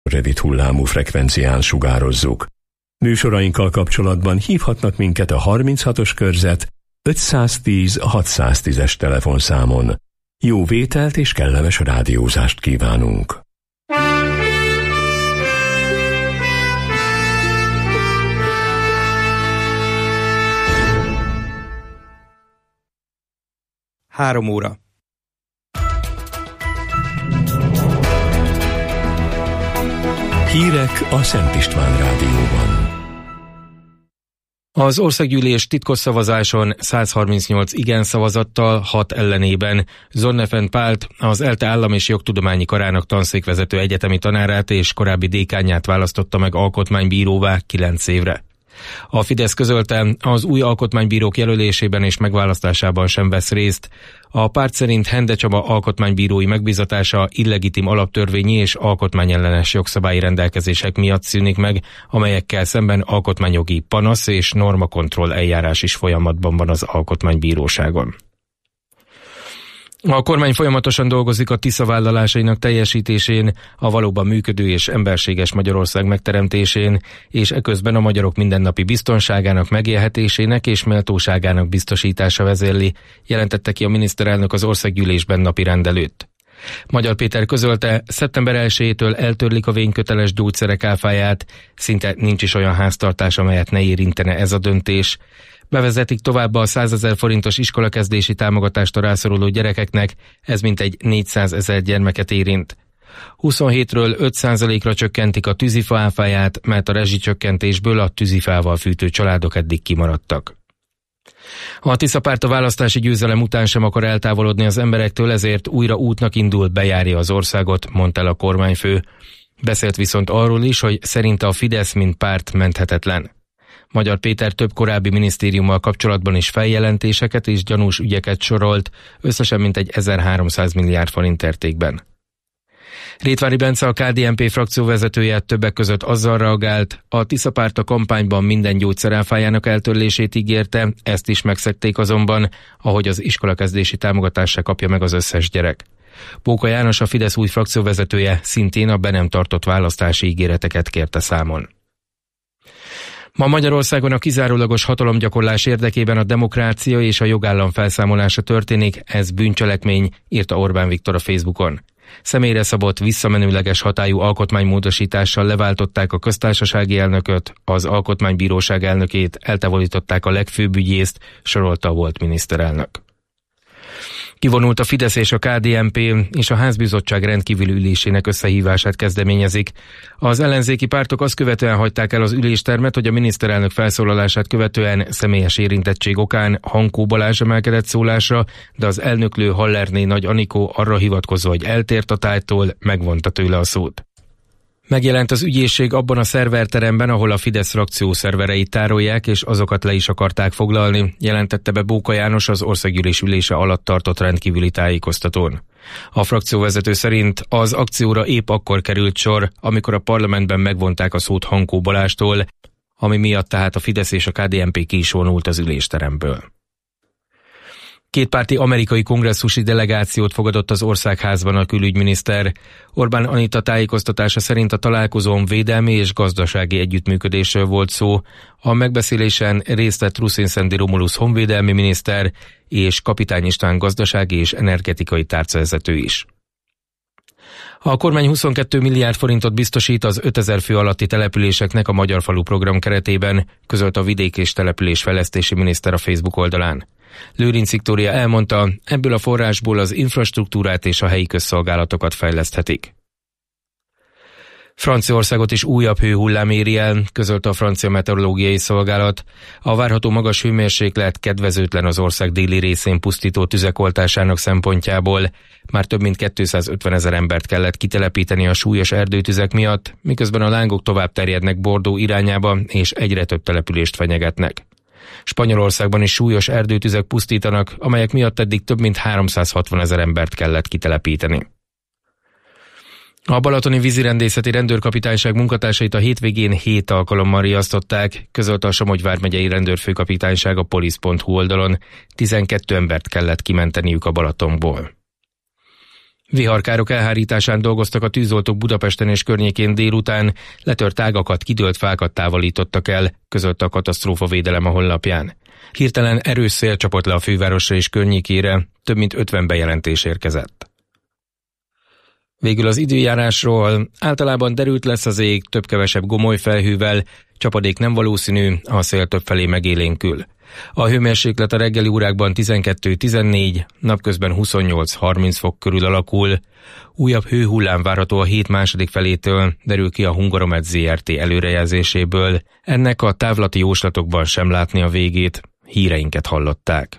rövid hullámú frekvencián sugározzuk. Műsorainkkal kapcsolatban hívhatnak minket a 36-os körzet 510-610-es telefonszámon. Jó vételt és kellemes rádiózást kívánunk! Három óra. Hírek a Szent István Rádióban. Az országgyűlés titkos szavazáson 138 igen szavazattal, 6 ellenében Zonnefen Pált, az ELTE Állam- és Jogtudományi Karának tanszékvezető egyetemi tanárát és korábbi dékánját választotta meg alkotmánybíróvá 9 évre. A Fidesz közölte, az új alkotmánybírók jelölésében és megválasztásában sem vesz részt. A párt szerint Hende Csaba alkotmánybírói megbízatása illegitim alaptörvényi és alkotmányellenes jogszabályi rendelkezések miatt szűnik meg, amelyekkel szemben alkotmányjogi panasz és normakontroll eljárás is folyamatban van az alkotmánybíróságon. A kormány folyamatosan dolgozik a Tisza vállalásainak teljesítésén, a valóban működő és emberséges Magyarország megteremtésén, és eközben a magyarok mindennapi biztonságának megélhetésének és méltóságának biztosítása vezérli, jelentette ki a miniszterelnök az országgyűlésben napirend előtt. Magyar Péter közölte, szeptember 1-től eltörlik a vényköteles gyógyszerek áfáját, szinte nincs is olyan háztartás, amelyet ne érintene ez a döntés. Bevezetik továbbá a 100 000 forintos iskolakezdési támogatást a rászoruló gyerekeknek, ez mintegy 400 000 gyermeket érint. 27-ről 5%-ra csökkentik a tűzifa áfáját, mert a rezsicsökkentésből a tűzifával fűtő családok eddig kimaradtak. A Tisza párt a választási győzelem után sem akar eltávolodni az emberektől, ezért újra útnak indul, bejárja az országot, mondta el a kormányfő. Beszélt viszont arról is, hogy szerinte a Fidesz mint párt menthetetlen. Magyar Péter több korábbi minisztériummal kapcsolatban is feljelentéseket és gyanús ügyeket sorolt, összesen mintegy 1300 milliárd forint értékben. Rétvári Bence, a KDNP frakcióvezetője többek között azzal reagált, a Tisza párt a kampányban minden gyógyszeráfájának eltörlését ígérte, ezt is megszegték azonban, ahogy az iskolakezdési támogatást se kapja meg az összes gyerek. Póka János, a Fidesz új frakcióvezetője, szintén a be nem tartott választási ígéreteket kérte számon. Ma Magyarországon a kizárólagos hatalomgyakorlás érdekében a demokrácia és a jogállam felszámolása történik, ez bűncselekmény, írta Orbán Viktor a Facebookon. Személyre szabott, visszamenőleges hatályú alkotmánymódosítással leváltották a köztársasági elnököt, az alkotmánybíróság elnökét, eltávolították a legfőbb ügyészt, sorolta a volt miniszterelnök. Kivonult a Fidesz és a KDNP, és a házbizottság rendkívüli ülésének összehívását kezdeményezik. Az ellenzéki pártok azt követően hagyták el az üléstermet, hogy a miniszterelnök felszólalását követően személyes érintettség okán Hankó Balázs emelkedett szólásra, de az elnöklő Hallerné Nagy Anikó arra hivatkozva, hogy eltért a tárgytól, megvonta tőle a szót. Megjelent az ügyészség abban a szerverteremben, ahol a Fidesz frakció szervereit tárolják, és azokat le is akarták foglalni, jelentette be Bóka János az országgyűlés ülése alatt tartott rendkívüli tájékoztatón. A frakcióvezető szerint az akcióra épp akkor került sor, amikor a parlamentben megvonták a szót Hankó Balázstól, ami miatt tehát a Fidesz és a KDNP ki is vonult az ülésteremből. Kétpárti amerikai kongresszusi delegációt fogadott az országházban a külügyminiszter. Orbán Anita tájékoztatása szerint a találkozón védelmi és gazdasági együttműködésről volt szó. A megbeszélésen részt vett Ruszin-Szendi Romulusz honvédelmi miniszter és Kapitány István gazdasági és energetikai tárcavezető is. A kormány 22 milliárd forintot biztosít az 5000 fő alatti településeknek a Magyar Falu program keretében, közölt a vidék- és településfejlesztési miniszter a Facebook oldalán. Lőrinc Viktória elmondta, ebből a forrásból az infrastruktúrát és a helyi közszolgálatokat fejleszthetik. Franciaországot is újabb hőhullám éri el, közölte a francia meteorológiai szolgálat. A várható magas hőmérséklet kedvezőtlen az ország déli részén pusztító tüzek oltásának szempontjából. Már több mint 250 000 embert kellett kitelepíteni a súlyos erdőtüzek miatt, miközben a lángok tovább terjednek Bordeaux irányába, és egyre több települést fenyegetnek. Spanyolországban is súlyos erdőtüzek pusztítanak, amelyek miatt eddig több mint 360 000 embert kellett kitelepíteni. A balatoni vízirendészeti rendőrkapitányság munkatársait a hétvégén 7 alkalommal riasztották, közölte a Somogy vármegyei rendőrfőkapitányság a police.hu oldalon. 12 embert kellett kimenteniük a Balatonból. Viharkárok elhárításán dolgoztak a tűzoltók Budapesten és környékén délután, letört ágakat, kidőlt fákat távolítottak el, közölte a katasztrófavédelem a honlapján. Hirtelen erős szél csapott le a fővárosra és környékére, több mint 50 bejelentés érkezett. Végül az időjárásról: általában derült lesz az ég, több-kevesebb gomoly felhővel, csapadék nem valószínű, a szél többfelé megélénkül. A hőmérséklet a reggeli órákban 12-14, napközben 28-30 fok körül alakul. Újabb hőhullám várható a hét második felétől, derül ki a Hungaromet Zrt. Előrejelzéséből. Ennek a távlati jóslatokban sem látni a végét. Híreinket hallották.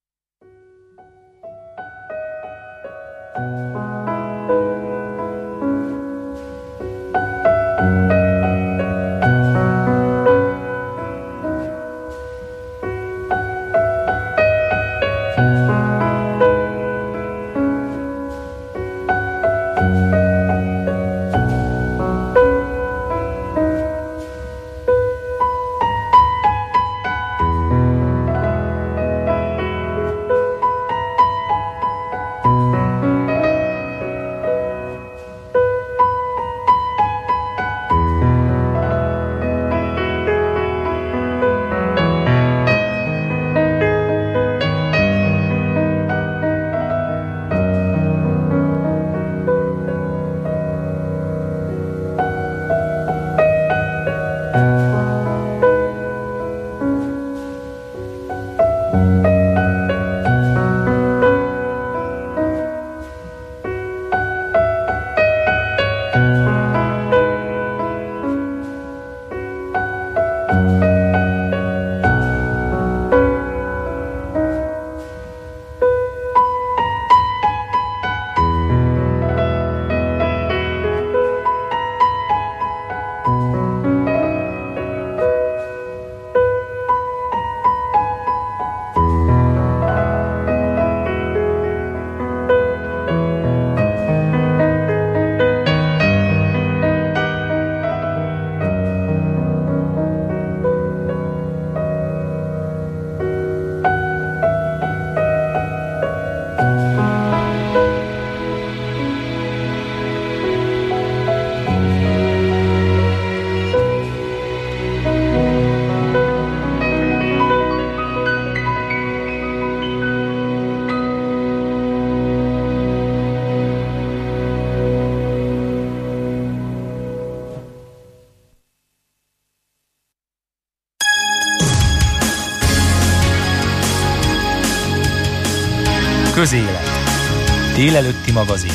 Közélet. Délelőtti magazin.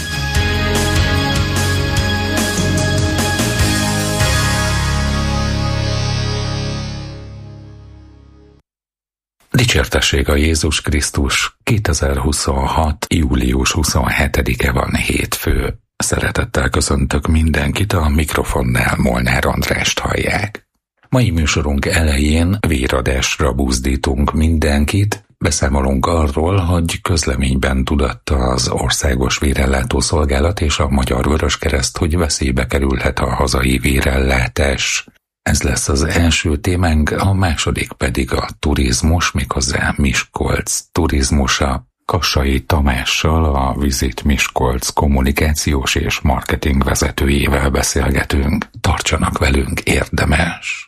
Dicsértessék a Jézus Krisztus. 2026. július 27-e van, hétfő. Szeretettel köszöntök mindenkit, a mikrofonnál Molnár Andrást hallják. Mai műsorunk elején véradásra buzdítunk mindenkit. Beszámolunk arról, hogy közleményben tudatta az Országos Vérellátó Szolgálat és a Magyar Vöröskereszt, hogy veszélybe kerülhet a hazai vérellátás. Ez lesz az első témánk, a második pedig a turizmus, méghozzá Miskolc turizmusa. Kassai Tamással, a Visit Miskolc kommunikációs és marketing vezetőjével beszélgetünk. Tartsanak velünk, érdemes!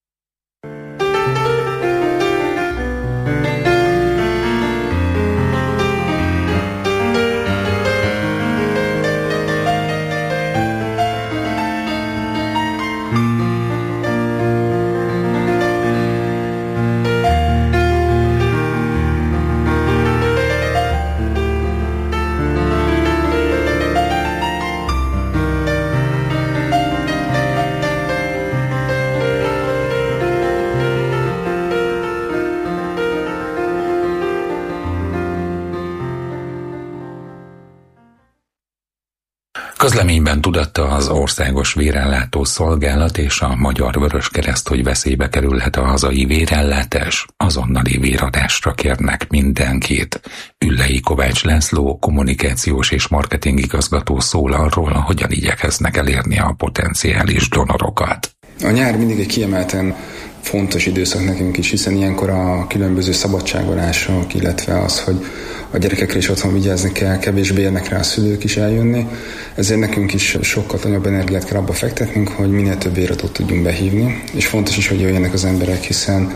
Közleményben tudatta az Országos Vérellátó Szolgálat és a Magyar Vöröskereszt, hogy veszélybe kerülhet a hazai vérellátás. Azonnali véradásra kérnek mindenkit. Üllei Kovács László, kommunikációs és marketing igazgató szól arról, hogyan igyekeznek elérni a potenciális donorokat. A nyár mindig egy kiemelten fontos időszak nekünk is, hiszen ilyenkor a különböző szabadságolások, illetve az, hogy a gyerekekre is otthon vigyázni kell, kevésbé érnek rá a szülők is eljönni. Ezért nekünk is sokkal nagyobb energiát kell abba fektetnünk, hogy minél több véradót tudjunk behívni. És fontos is, hogy jöjjenek az emberek, hiszen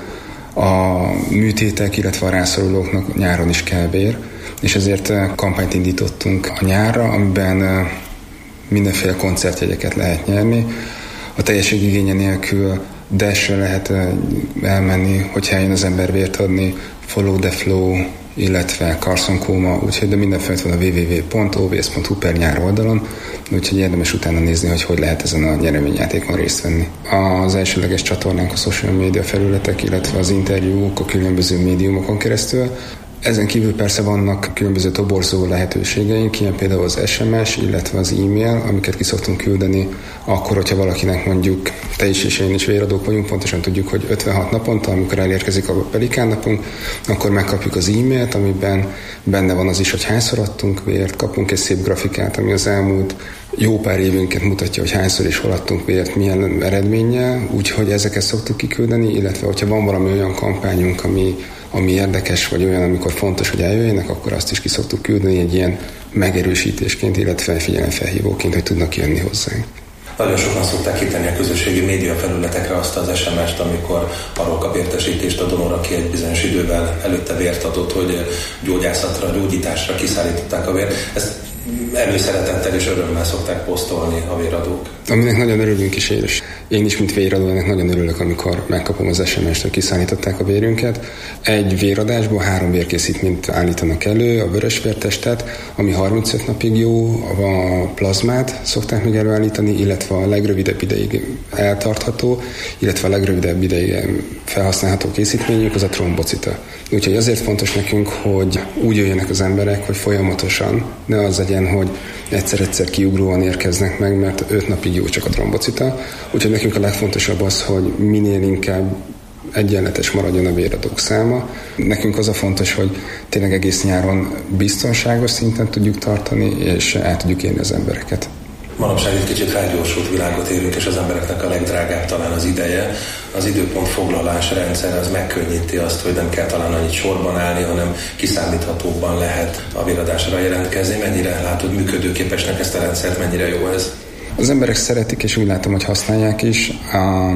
a műtétek, illetve a rászorulóknak nyáron is kell vér, és ezért kampányt indítottunk a nyárra, amiben mindenféle koncertjegyeket lehet nyerni. A teljességigénye nélkül Dash-re lehet elmenni, hogyha eljön az ember vért adni, Follow the Flow, illetve Carson Coma, úgyhogy de mindenféle van a www.ovs.hu/nyár oldalon, úgyhogy érdemes utána nézni, hogy lehet ezen a nyereményjátékon részt venni. Az elsőleges csatornánk a social media felületek, illetve az interjúk a különböző médiumokon keresztül. Ezen kívül persze vannak különböző toborzó lehetőségeink, ilyen például az SMS, illetve az e-mail, amiket ki szoktunk küldeni akkor, hogyha valakinek mondjuk te is és én is véradók vagyunk, pontosan tudjuk, hogy 56 naponta, amikor elérkezik a Pelikán napunk, akkor megkapjuk az e-mailt, amiben benne van az is, hogy hányszor adtunk vért, kapunk egy szép grafikát, ami az elmúlt jó pár évünket mutatja, hogy hányszor is hol adtunk vért, milyen eredménnyel, úgyhogy ezeket szoktuk kiküldeni, illetve hogyha van valami olyan kampányunk, ami érdekes, vagy olyan, amikor fontos, hogy eljöjjenek, akkor azt is ki szoktuk küldeni egy ilyen megerősítésként, illetve figyelemfelhívóként, hogy tudnak jönni hozzánk. Nagyon sokan szokták kitenni a közösségi média felületekre azt az SMS-t, amikor arról kap értesítést a donor, aki egy bizonyos idővel előtte vért adott, hogy gyógyászatra, gyógyításra kiszállították a vért. Ezt előszeretettel és örömmel szokták posztolni a véradók. Aminek nagyon örülünk is, és én is, mint véradó, ennek nagyon örülök, amikor megkapom az SMS-t, hogy kiszállították a vérünket. Egy véradásból 3 vérkészítményt állítanak elő, a vörösvértestet, ami 35 napig jó, a plazmát szokták még előállítani, illetve a legrövidebb ideig eltartható, illetve a legrövidebb ideig felhasználható készítményük, az a trombocita. Úgyhogy azért fontos nekünk, hogy úgy jöjjenek az emberek, hogy folyamatosan, ne az legyen, hogy egyszer-egyszer kiugróan érkeznek meg, mert 5 napig jó csak a trombocita. Úgyhogy nekünk a legfontosabb az, hogy minél inkább egyenletes maradjon a véradók száma. Nekünk az a fontos, hogy tényleg egész nyáron biztonságos szinten tudjuk tartani, és el tudjuk érni az embereket. Manapság egy kicsit felgyorsult világot élünk, és az embereknek a legdrágább talán az ideje. Az időpontfoglalás rendszer az megkönnyíti azt, hogy nem kell talán annyit sorban állni, hanem kiszámíthatóbban lehet a véradásra jelentkezni. Mennyire látod működőképesnek ezt a rendszert, mennyire jó ez? Az emberek szeretik, és úgy látom, hogy használják is. A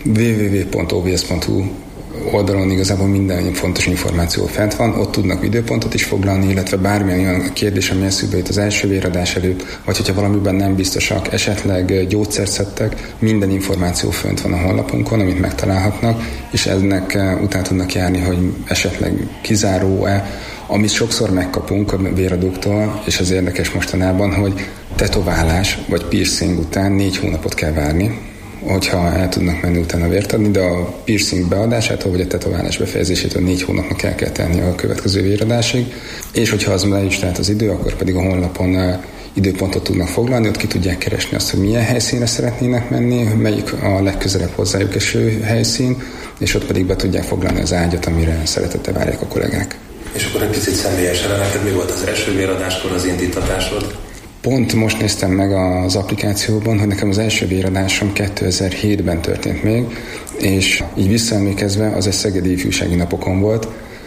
www.ovs.hu oldalon igazából minden fontos információ fent van, ott tudnak időpontot is foglalni, illetve bármilyen olyan kérdés, ami eszükbe jut az első véradás előtt, vagy hogyha valamiben nem biztosak, esetleg gyógyszert szedtek, minden információ fönt van a honlapunkon, amit megtalálhatnak, és ennek után tudnak járni, hogy esetleg kizáró-e, amit sokszor megkapunk a véradóktól, és az érdekes mostanában, hogy tetoválás vagy piercing után 4 hónapot kell várni, hogyha el tudnak menni utána vért adni, de a piercing beadásától vagy a tetoválás befejezésétől 4 hónapnak el kell tenni a következő véradásig, és hogyha az le is telt az idő, akkor pedig a honlapon időpontot tudnak foglalni, ott ki tudják keresni azt, hogy milyen helyszínre szeretnének menni, melyik a legközelebb hozzájuk eső helyszín, és ott pedig be tudják foglalni az ágyat, amire szeretettel várják a kollégák. És akkor egy picit személyesen, neked mi volt az első véradáskor az indítatásod? Pont most néztem meg az applikációban, hogy nekem az első véradásom 2007-ben történt még, és így visszaemlékezve az egy szegedi ifjúsági napokon volt.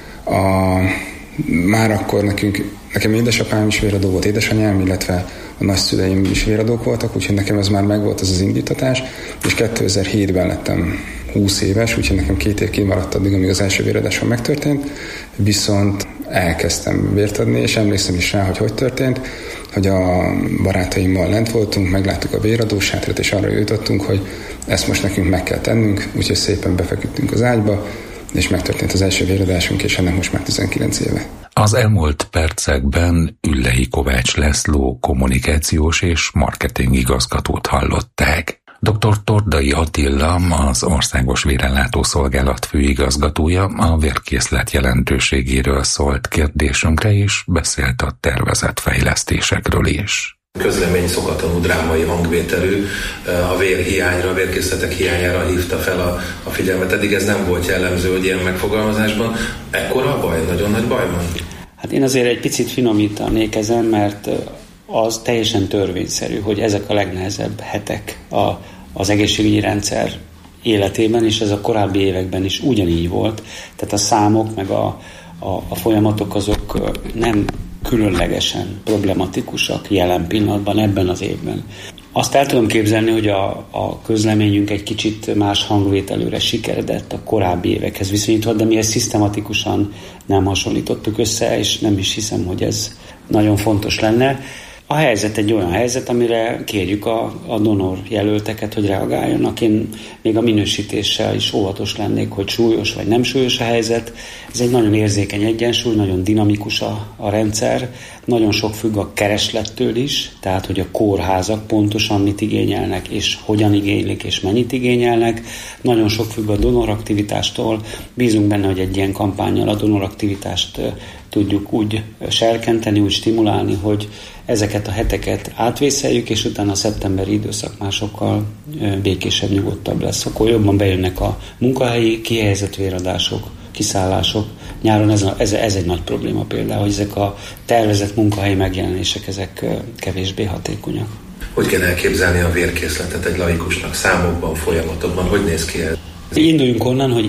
Már akkor nekem édesapám is véradó volt, édesanyám, illetve a nagyszüleim is véradók voltak, úgyhogy nekem ez már megvolt az indítatás, és 2007-ben lettem 20 éves, úgyhogy nekem 2 év kimaradt addig, amíg az első véradásom megtörtént, viszont elkezdtem vért adni, és emlékszem is rá, hogy történt, hogy a barátaimmal lent voltunk, megláttuk a véradósátrat, és arra jutottunk, hogy ezt most nekünk meg kell tennünk, úgyhogy szépen befeküdtünk az ágyba, és megtörtént az első véradásunk, és ennek most már 19 éve. Az elmúlt percekben Üllei Kovács László kommunikációs és marketing igazgatót hallották. Dr. Tordai Attila, az Országos Vérellátó Szolgálat főigazgatója a vérkészlet jelentőségéről szólt kérdésünkre, és beszélt a tervezett fejlesztésekről is. Közlemény szokatlanul drámai hangvételű, a vérhiányra, a vérkészletek hiányára hívta fel a figyelmet. Eddig ez nem volt jellemző, hogy ilyen megfogalmazásban. Ekkora a baj? Nagyon nagy baj van? Hát én azért egy picit finomítanék ezen, mert az teljesen törvényszerű, hogy ezek a legnehezebb hetek az egészségügyi rendszer életében, és ez a korábbi években is ugyanígy volt. Tehát a számok meg a folyamatok azok nem különlegesen problematikusak jelen pillanatban, ebben az évben. Azt el tudom képzelni, hogy a közleményünk egy kicsit más hangvételűre sikeredett a korábbi évekhez viszonyítva, de mi ezt szisztematikusan nem hasonlítottuk össze, és nem is hiszem, hogy ez nagyon fontos lenne. A helyzet egy olyan helyzet, amire kérjük a donor jelölteket, hogy reagáljanak. Én még a minősítéssel is óvatos lennék, hogy súlyos vagy nem súlyos a helyzet. Ez egy nagyon érzékeny egyensúly, nagyon dinamikus a rendszer, nagyon sok függ a kereslettől is, tehát hogy a kórházak pontosan mit igényelnek, és hogyan igénylik, és mennyit igényelnek. Nagyon sok függ a donoraktivitástól. Bízunk benne, hogy egy ilyen kampánnyal a donoraktivitást tudjuk úgy serkenteni, úgy stimulálni, hogy ezeket a heteket átvészeljük, és utána a szeptemberi időszak már sokkal békésebb, nyugodtabb lesz. Akkor jobban bejönnek a munkahelyi kihelyezett véradások, kiszállások. Nyáron ez egy nagy probléma például, hogy ezek a tervezett munkahelyi megjelenések, ezek kevésbé hatékonyak. Hogy kell elképzelni a vérkészletet egy laikusnak számokban, folyamatokban? Hogy néz ki ez? Induljunk onnan, hogy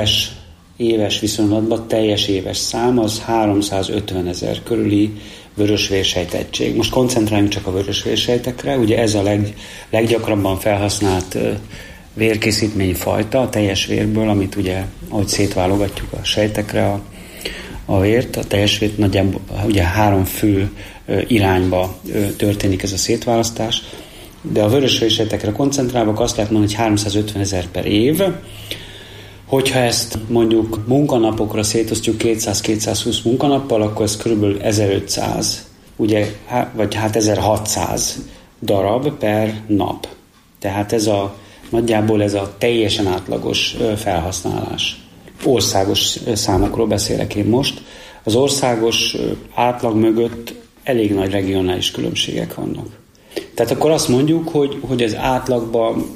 éves viszonylatban teljes éves szám az 350 000 körüli vörösvérsejtegység. Most koncentráljunk csak a vörösvérsejtekre, ugye ez a leggyakrabban felhasznált vérkészítményfajta a teljes vérből, amit ugye, ahogy szétválogatjuk a sejtekre a vért, a teljes vért nagyjából ugye 3 fő irányba történik ez a szétválasztás, de a vörösvérsejtekre koncentrálva azt lehet mondani, hogy 350 000 per év. Hogyha ezt mondjuk munkanapokra szétosztjuk 200-220 munkanappal, akkor ez kb. 1500, ugye, vagy 1600 darab per nap. Tehát nagyjából ez a teljesen átlagos felhasználás. Országos számokról beszélek én most. Az országos átlag mögött elég nagy regionális különbségek vannak. Tehát akkor azt mondjuk, hogy az átlagban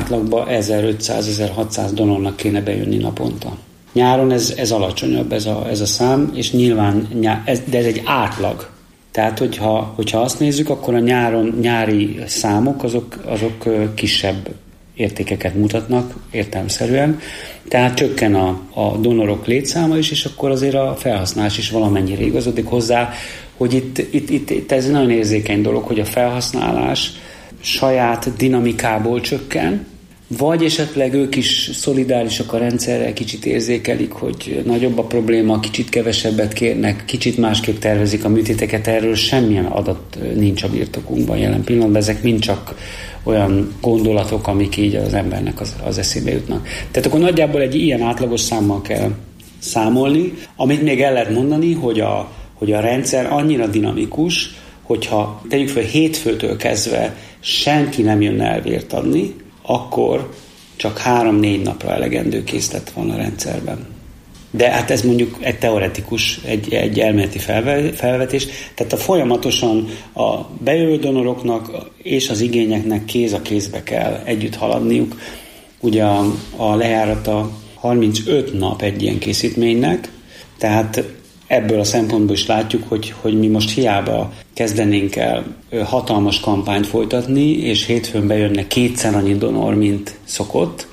1500-1600 donornak kéne bejönni naponta. Nyáron ez alacsonyabb ez a szám, és nyilván, de ez egy átlag. Tehát, hogyha azt nézzük, akkor a nyári számok azok kisebb értékeket mutatnak értelemszerűen. Tehát csökken a donorok létszáma is, és akkor azért a felhasználás is valamennyire igazodik hozzá, hogy itt ez nagyon érzékeny dolog, hogy a felhasználás saját dinamikából csökken, vagy esetleg ők is szolidárisak a rendszerrel, kicsit érzékelik, hogy nagyobb a probléma, kicsit kevesebbet kérnek, kicsit másképp tervezik a műtéteket, erről semmilyen adat nincs a birtokunkban jelen pillanatban, ezek mind csak olyan gondolatok, amik így az embernek az eszébe jutnak. Tehát akkor nagyjából egy ilyen átlagos számmal kell számolni, amit még el lehet mondani, hogy a rendszer annyira dinamikus, hogyha tegyük fel hétfőtől kezdve senki nem jönne el vért adni, akkor csak 3-4 napra elegendő készlet van a rendszerben. De hát ez mondjuk egy teoretikus, egy elméleti felvetés. Tehát folyamatosan a bejövő donoroknak és az igényeknek kéz a kézbe kell együtt haladniuk. Ugye a lejárata 35 nap egy ilyen készítménynek, tehát ebből a szempontból is látjuk, hogy mi most hiába kezdenénk el hatalmas kampányt folytatni, és hétfőn bejönne 2-szer annyi donor, mint szokott,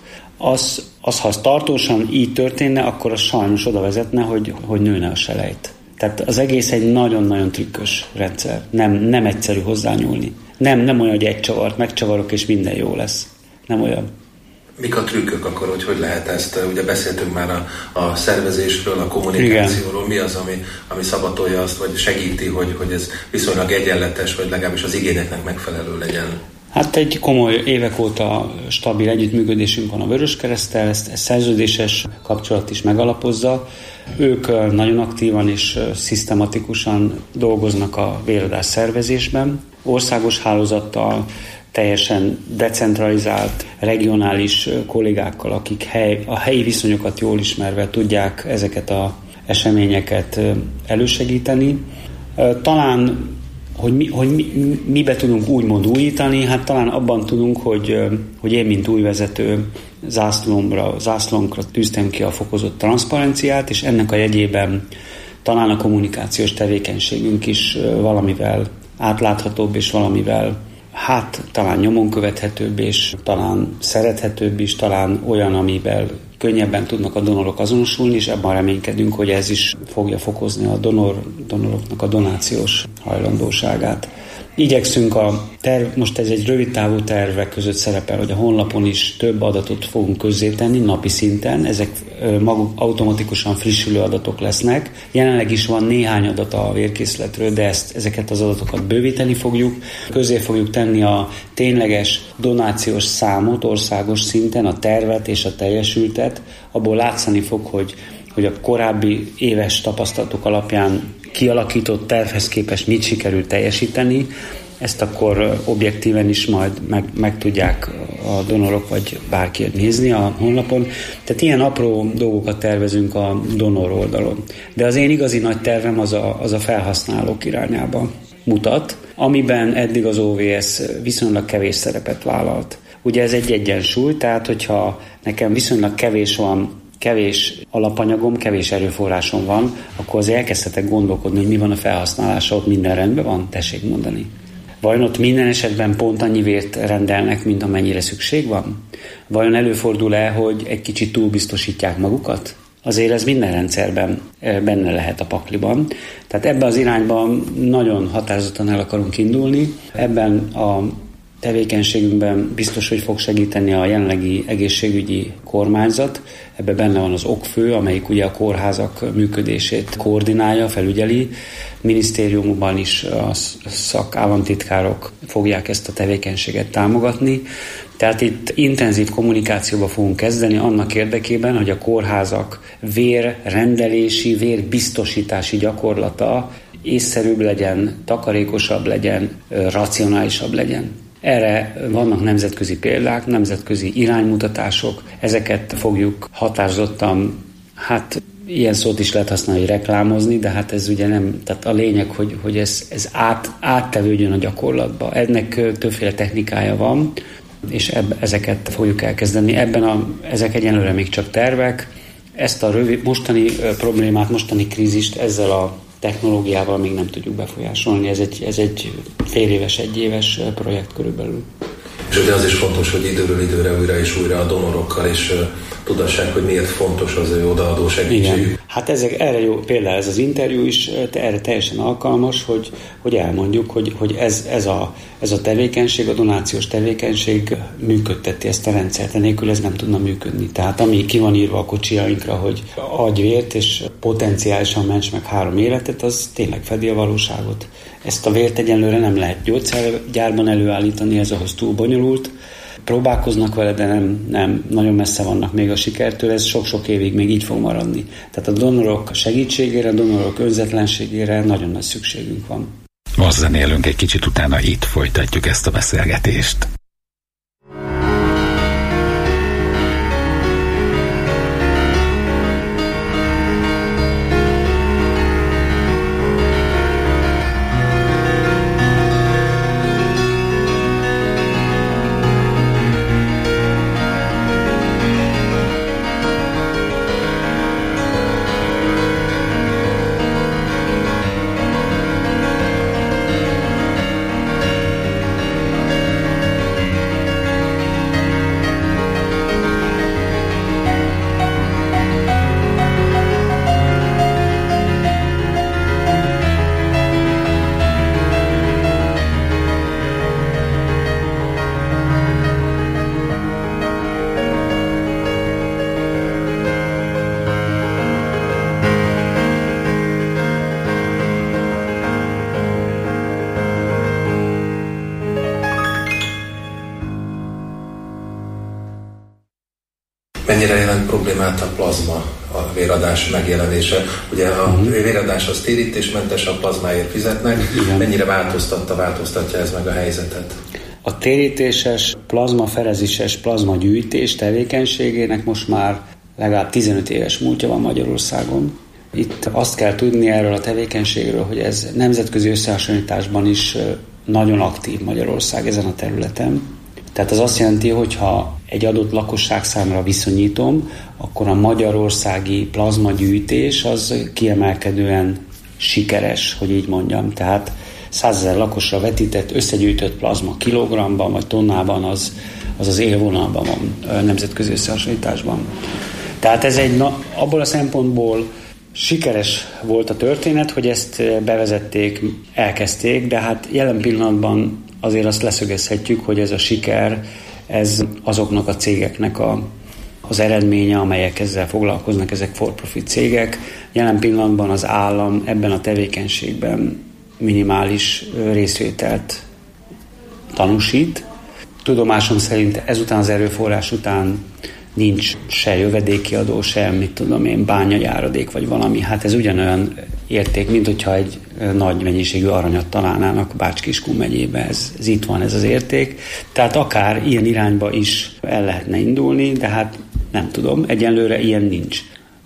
ha az tartósan így történne, akkor az sajnos oda vezetne, hogy nőne a selejt. Tehát az egész egy nagyon-nagyon trükkös rendszer. Nem egyszerű hozzányúlni. Nem olyan, hogy egy csavart megcsavarok, és minden jó lesz. Nem olyan. Mik a trükkök akkor, hogy lehet ezt? Ugye beszéltünk már a szervezésről, a kommunikációról. Igen. Mi az, ami szabatolja azt, vagy segíti, hogy ez viszonylag egyenletes, vagy legalábbis az igényeknek megfelelő legyen? Hát egy komoly évek óta stabil együttműködésünk van a Vöröskereszttel, ezt szerződéses kapcsolat is megalapozza. Ők nagyon aktívan és szisztematikusan dolgoznak a véradás szervezésben. Országos hálózattal, teljesen decentralizált, regionális kollégákkal, akik a helyi viszonyokat jól ismerve tudják ezeket az eseményeket elősegíteni. Talán, hogy mibe tudunk úgymond újítani, hát talán abban tudunk, hogy én, mint új vezető, zászlónkra tűztem ki a fokozott transzparenciát, és ennek a jegyében talán a kommunikációs tevékenységünk is valamivel átláthatóbb és valamivel talán nyomon követhetőbb, és talán szerethetőbb is, talán olyan, amivel könnyebben tudnak a donorok azonosulni, és ebben reménykedünk, hogy ez is fogja fokozni a donoroknak a donációs hajlandóságát. Igyekszünk most ez egy rövid távú tervek között szerepel, hogy a honlapon is több adatot fogunk közzétenni napi szinten, ezek maguk automatikusan frissülő adatok lesznek. Jelenleg is van néhány adat a vérkészletről, de ezeket az adatokat bővíteni fogjuk. Közzé fogjuk tenni a tényleges donációs számot országos szinten, a tervet és a teljesültet. Abból látszani fog, hogy a korábbi éves tapasztalatok alapján kialakított tervhez képest mit sikerült teljesíteni, ezt akkor objektíven is majd meg tudják a donorok vagy bárki nézni a honlapon. Tehát ilyen apró dolgokat tervezünk a donor oldalon. De az én igazi nagy tervem az a felhasználók irányába mutat, amiben eddig az OVS viszonylag kevés szerepet vállalt. Ugye ez egy egyensúly, tehát hogyha nekem viszonylag kevés alapanyagom, kevés erőforrásom van, akkor azért elkezdhetek gondolkodni, hogy mi van a felhasználása, ott minden rendben van, tessék mondani. Vajon ott minden esetben pont annyi vért rendelnek, mint amennyire szükség van? Vajon előfordul-e, hogy egy kicsit túlbiztosítják magukat? Azért ez minden rendszerben benne lehet a pakliban. Tehát ebben az irányban nagyon határozottan el akarunk indulni. Ebben a tevékenységünkben biztos, hogy fog segíteni a jelenlegi egészségügyi kormányzat. Ebben benne van az okfő, amelyik ugye a kórházak működését koordinálja, felügyeli. Minisztériumban is a szakállamtitkárok fogják ezt a tevékenységet támogatni. Tehát itt intenzív kommunikációba fogunk kezdeni annak érdekében, hogy a kórházak vérrendelési, vérbiztosítási gyakorlata észszerűbb legyen, takarékosabb legyen, racionálisabb legyen. Erre vannak nemzetközi példák, nemzetközi iránymutatások, ezeket fogjuk határozottan, ilyen szót is lehet használni, hogy reklámozni, de ez ugye nem, tehát a lényeg, hogy ez áttevődjön a gyakorlatba. Ennek többféle technikája van, és ezeket fogjuk elkezdeni. Ezek egyenlőre még csak tervek. Ezt a mostani problémát, mostani krízist ezzel a technológiával még nem tudjuk befolyásolni. Ez egy fél éves, egy éves projekt körülbelül. És ugye az is fontos, hogy időről időre újra és újra a donorokkal is tudassák, hogy miért fontos az ő odaadó segítségük. Erre jó, például ez az interjú is erre teljesen alkalmas, hogy elmondjuk, hogy ez a tevékenység, a donációs tevékenység működteti ezt a rendszert, enélkül ez nem tudna működni. Tehát ami ki van írva a kocsiainkra, hogy adj vért, és potenciálisan ments meg 3 életet, az tényleg fedi a valóságot. Ezt a vért egyenlőre nem lehet gyógyszergyárban előállítani, ez ahhoz túl bonyolult. Próbálkoznak vele, de nem nagyon messze vannak még a sikertől, ez sok-sok évig még így fog maradni. Tehát a donorok segítségére, a donorok önzetlenségére nagyon nagy szükségünk van. Most zenélünk egy kicsit, utána itt folytatjuk ezt a beszélgetést. Mennyire jelent problémát a plazma, a véradás megjelenése? Ugye a véradás az térítésmentes, a plazmáért fizetnek. Igen. Mennyire változtatja ez meg a helyzetet? A térítéses, plazmaferezéses, plazmagyűjtés tevékenységének most már legalább 15 éves múltja van Magyarországon. Itt azt kell tudni erről a tevékenységről, hogy ez nemzetközi összehasonlításban is nagyon aktív Magyarország ezen a területen. Tehát az azt jelenti, hogy ha egy adott lakosságszámra viszonyítom, akkor a magyarországi plazmagyűjtés az kiemelkedően sikeres, hogy így mondjam. Tehát 100 000 lakosra vetített, összegyűjtött plazma kilogramban vagy tonnában az élvonalban van nemzetközi összehasonlításban. Tehát ez abból a szempontból sikeres volt a történet, hogy ezt bevezették, elkezdték, de hát jelen pillanatban azért azt leszögezhetjük, hogy ez a siker, ez azoknak a cégeknek az eredménye, amelyek ezzel foglalkoznak, ezek for-profit cégek. Jelen pillanatban az állam ebben a tevékenységben minimális részvételt tanúsít. Tudomásom szerint ezután az erőforrás után nincs se jövedékkiadó, se bányajáradék vagy valami. Hát ez ugyanolyan érték, mint hogyha egy nagy mennyiségű aranyat találnának Bács-Kiskun megyébe. Ez itt van ez az érték. Tehát akár ilyen irányba is el lehetne indulni, de hát nem tudom, egyenlőre ilyen nincs.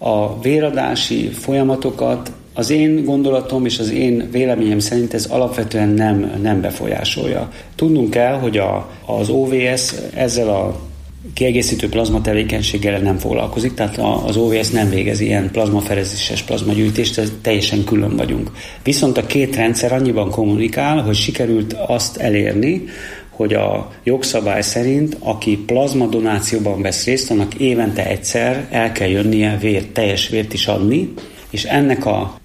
A véradási folyamatokat az én gondolatom és az én véleményem szerint ez alapvetően nem befolyásolja. Tudnunk kell, hogy az OVS ezzel a kiegészítő plazma tevékenységgel nem foglalkozik, tehát az OVS nem végez ilyen plazmaferezéses plazmagyűjtést, teljesen külön vagyunk. Viszont a két rendszer annyiban kommunikál, hogy sikerült azt elérni, hogy a jogszabály szerint, aki plazmadonációban vesz részt, annak évente egyszer el kell jönnie teljes vért is adni, és ennek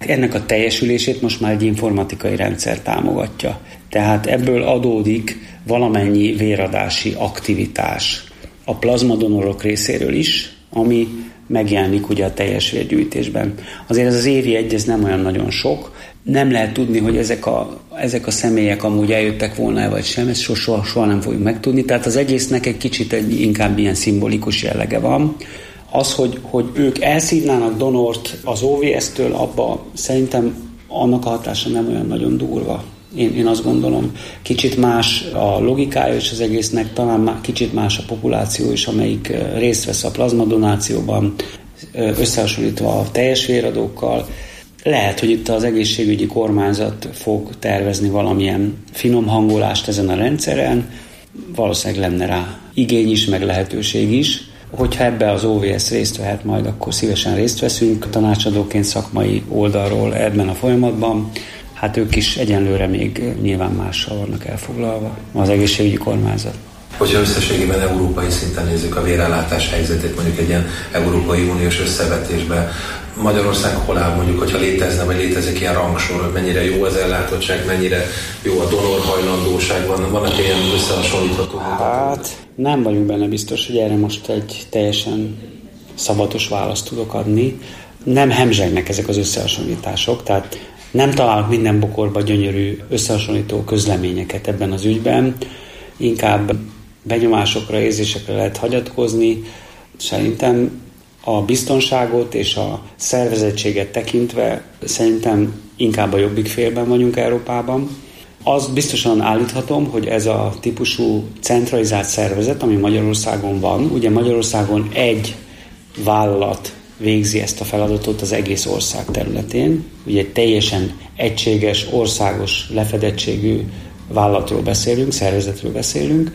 a teljesülését most már egy informatikai rendszer támogatja. Tehát ebből adódik valamennyi véradási aktivitás a plazmadonorok részéről is, ami megjelenik ugye a teljes vérgyűjtésben. Azért ez az évi egy, ez nem olyan nagyon sok. Nem lehet tudni, hogy ezek a személyek amúgy eljöttek volna vagy sem, ezt soha nem fogjuk megtudni. Tehát az egésznek egy kicsit inkább ilyen szimbolikus jellege van. Az, hogy ők elszívnának donort az OVS-től, abba szerintem annak a hatása nem olyan nagyon durva. Én azt gondolom, kicsit más a logikája és az egésznek, talán kicsit más a populáció is, amelyik részt vesz a plazmadonációban, összehasonlítva a teljes véradókkal. Lehet, hogy itt az egészségügyi kormányzat fog tervezni valamilyen finom hangolást ezen a rendszeren, valószínűleg lenne rá igény is, meg lehetőség is. Hogyha ebbe az OVS részt vehet majd, akkor szívesen részt veszünk tanácsadóként szakmai oldalról ebben a folyamatban. Hát ők is egyenlőre még nyilván mással vannak elfoglalva, az egészségügyi kormányzat. Hogyha összességében európai szinten nézzük a vérellátás helyzetét, mondjuk egy ilyen Európai Uniós összevetésben, Magyarország hol áll, mondjuk, hogyha létezne, vagy létezik ilyen rangsor, hogy mennyire jó az ellátottság, mennyire jó a donorhajlandóság, vannak ilyen összehasonlítható? Hát nem vagyunk benne biztos, hogy erre most egy teljesen szabatos választ tudok adni. Nem hemzsegnek ezek az összehasonlítások, tehát nem találok minden bokorba gyönyörű összehasonlító közleményeket ebben az ügyben, inkább benyomásokra, érzésekre lehet hagyatkozni. Szerintem a biztonságot és a szervezettséget tekintve szerintem inkább a jobbik félben vagyunk Európában. Azt biztosan állíthatom, hogy ez a típusú centralizált szervezet, ami Magyarországon van, ugye Magyarországon egy vállalat végzi ezt a feladatot az egész ország területén. Ugye egy teljesen egységes, országos lefedettségű vállalatról beszélünk, szervezetről beszélünk.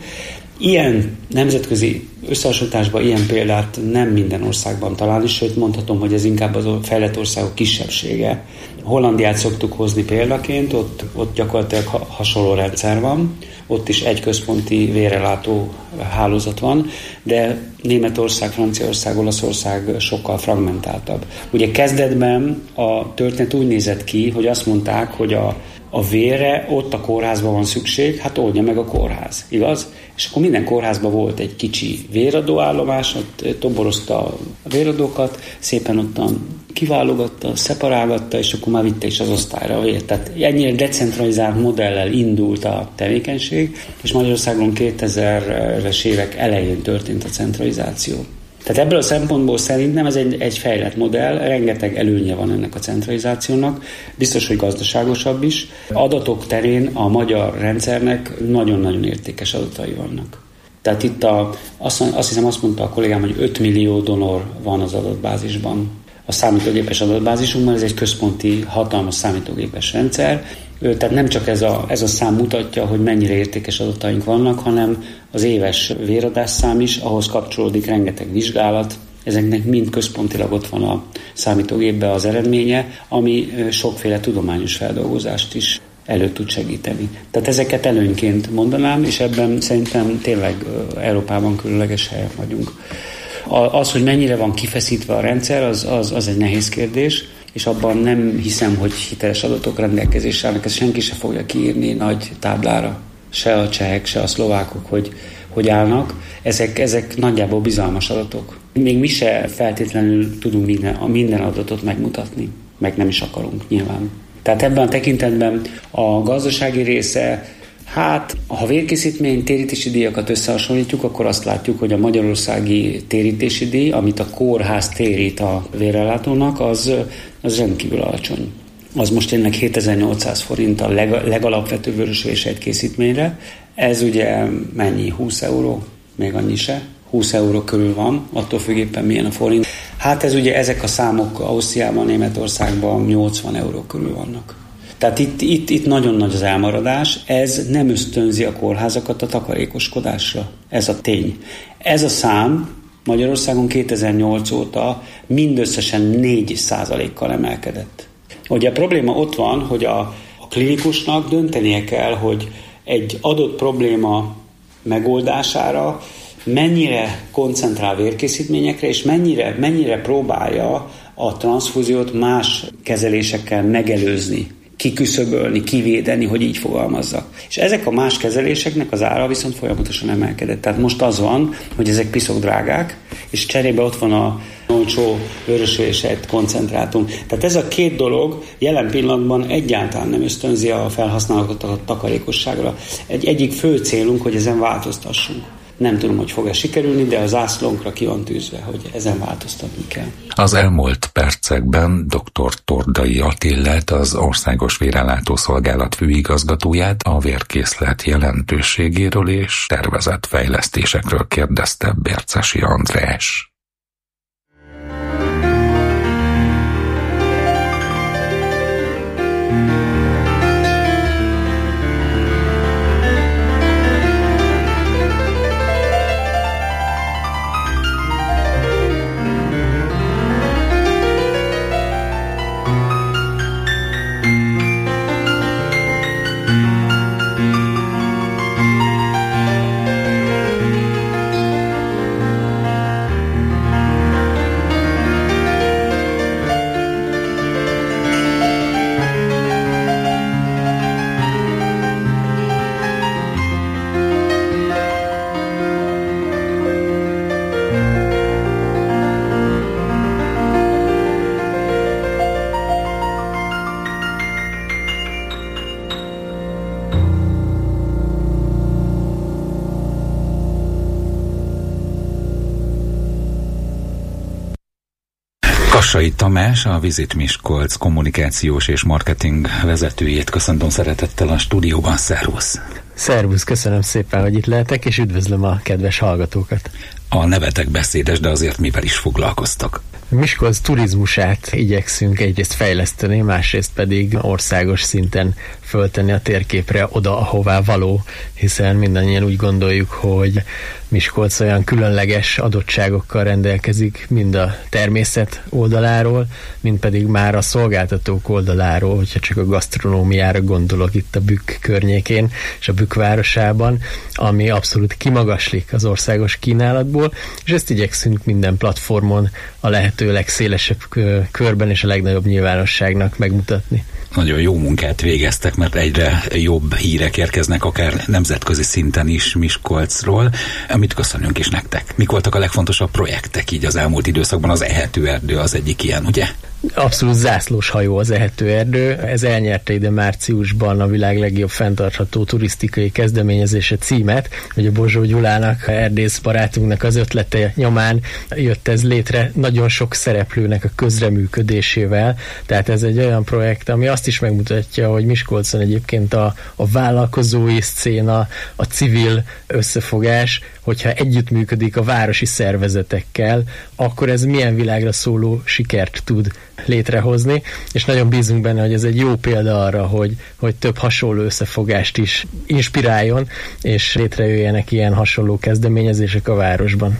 Ilyen nemzetközi összehasonlításban ilyen példát nem minden országban találni, sőt mondhatom, hogy ez inkább az fejlett országok kisebbsége. Hollandiát szoktuk hozni példaként, ott gyakorlatilag hasonló rendszer van, ott is egy központi vérellátó hálózat van, de Németország, Franciaország, Olaszország sokkal fragmentáltabb. Ugye kezdetben a történet úgy nézett ki, hogy azt mondták, hogy a vérre ott a kórházban van szükség, hát oldja meg a kórház, igaz? És akkor minden kórházban volt egy kicsi véradóállomás, ott toborozta a véradókat, szépen ottan kiválogatta, szeparálgatta, és akkor már vitte is az osztályra a vért. Tehát ennyire decentralizált modellel indult a tevékenység, és Magyarországon 2000-es évek elején történt a centralizáció. Tehát ebből a szempontból szerintem ez egy fejlett modell, rengeteg előnye van ennek a centralizációnak, biztos, hogy gazdaságosabb is. Adatok terén a magyar rendszernek nagyon-nagyon értékes adatai vannak. Tehát itt azt hiszem azt mondta a kollégám, hogy 5 millió donor van az adatbázisban. A számítógépes adatbázisunkban ez egy központi, hatalmas számítógépes rendszer. Tehát nem csak ez a szám mutatja, hogy mennyire értékes adataink vannak, hanem az éves véradásszám is, ahhoz kapcsolódik rengeteg vizsgálat. Ezeknek mind központilag ott van a számítógépben az eredménye, ami sokféle tudományos feldolgozást is elő tud segíteni. Tehát ezeket előnyként mondanám, és ebben szerintem tényleg Európában különleges helyen vagyunk. Az, hogy mennyire van kifeszítve a rendszer, az egy nehéz kérdés, és abban nem hiszem, hogy hiteles adatok rendelkezésre állnak, ezt senki se fogja kiírni nagy táblára, se a csehek, se a szlovákok, hogy állnak. Ezek nagyjából bizalmas adatok. Még mi se feltétlenül tudunk minden adatot megmutatni, meg nem is akarunk nyilván. Tehát ebben a tekintetben a gazdasági része, ha vérkészítmény térítési díjakat összehasonlítjuk, akkor azt látjuk, hogy a magyarországi térítési díj, amit a kórház térít a vérellátónak, az rendkívül alacsony. Az most tényleg 7800 forint a legalapvetőbb vörösvésejt készítményre. Ez ugye mennyi? 20 euró? Még annyi se. 20 euró körül van, attól függéppen milyen a forint. Ez ugye ezek a számok Ausztriában, Németországban 80 euró körül vannak. Tehát itt nagyon nagy az elmaradás, ez nem ösztönzi a kórházakat a takarékoskodásra. Ez a tény. Ez a szám Magyarországon 2008 óta mindösszesen 4%-kal emelkedett. Ugye a probléma ott van, hogy a klinikusnak döntenie kell, hogy egy adott probléma megoldására mennyire koncentrál vérkészítményekre, és mennyire próbálja a transzfúziót más kezelésekkel megelőzni, kiküszöbölni, kivédeni, hogy így fogalmazzak. És ezek a más kezeléseknek az ára viszont folyamatosan emelkedett. Tehát most az van, hogy ezek piszok drágák, és cserébe ott van a olcsó vörösvésejt koncentrátum. Tehát ez a két dolog jelen pillanatban egyáltalán nem ösztönzi a felhasználókat a takarékosságra. Egyik fő célunk, hogy ezen változtassunk. Nem tudom, hogy fog-e sikerülni, de a zászlónkra ki van tűzve, hogy ezen változtatni kell. Az elmúlt percekben dr. Tordai Attilát, az Országos Vérellátó Szolgálat főigazgatóját a vérkészlet jelentőségéről és tervezett fejlesztésekről kérdezte Berczesi András. Kassai Tamás, a Visit Miskolc kommunikációs és marketing vezetőjét köszöntöm szeretettel a stúdióban. Szervusz! Szervusz, köszönöm szépen, hogy itt lehetek, és üdvözlöm a kedves hallgatókat! A nevetek beszédes, de azért mivel is foglalkoztak? Miskolc turizmusát igyekszünk egyrészt fejleszteni, másrészt pedig országos szinten föltenni a térképre oda, ahová való, hiszen mindannyian úgy gondoljuk, hogy Miskolc olyan különleges adottságokkal rendelkezik, mind a természet oldaláról, mind pedig már a szolgáltatók oldaláról, hogyha csak a gasztronómiára gondolok itt a Bükk környékén és a Bükk városában, ami abszolút kimagaslik az országos kínálatból, és ezt igyekszünk minden platformon a lehető legszélesebb körben és a legnagyobb nyilvánosságnak megmutatni. Nagyon jó munkát végeztek, mert egyre jobb hírek érkeznek, akár nemzetközi szinten is Miskolcról, amit köszönünk is nektek. Mik voltak a legfontosabb projektek így az elmúlt időszakban? Az Ehető erdő az egyik ilyen, ugye? Abszolút zászlós hajó az Ehető erdő. Ez elnyerte ide márciusban a világ legjobb fenntartható turisztikai kezdeményezése címet, hogy a Bozsó Gyulának, a erdész barátunknak az ötlete nyomán jött ez létre nagyon sok szereplőnek a közreműködésével. Tehát ez egy olyan projekt, ami azt is megmutatja, hogy Miskolcon egyébként a vállalkozói szcéna, a civil összefogás, hogyha együttműködik a városi szervezetekkel, akkor ez milyen világra szóló sikert tud létrehozni, és nagyon bízunk benne, hogy ez egy jó példa arra, hogy több hasonló összefogást is inspiráljon, és létrejöjjenek ilyen hasonló kezdeményezések a városban.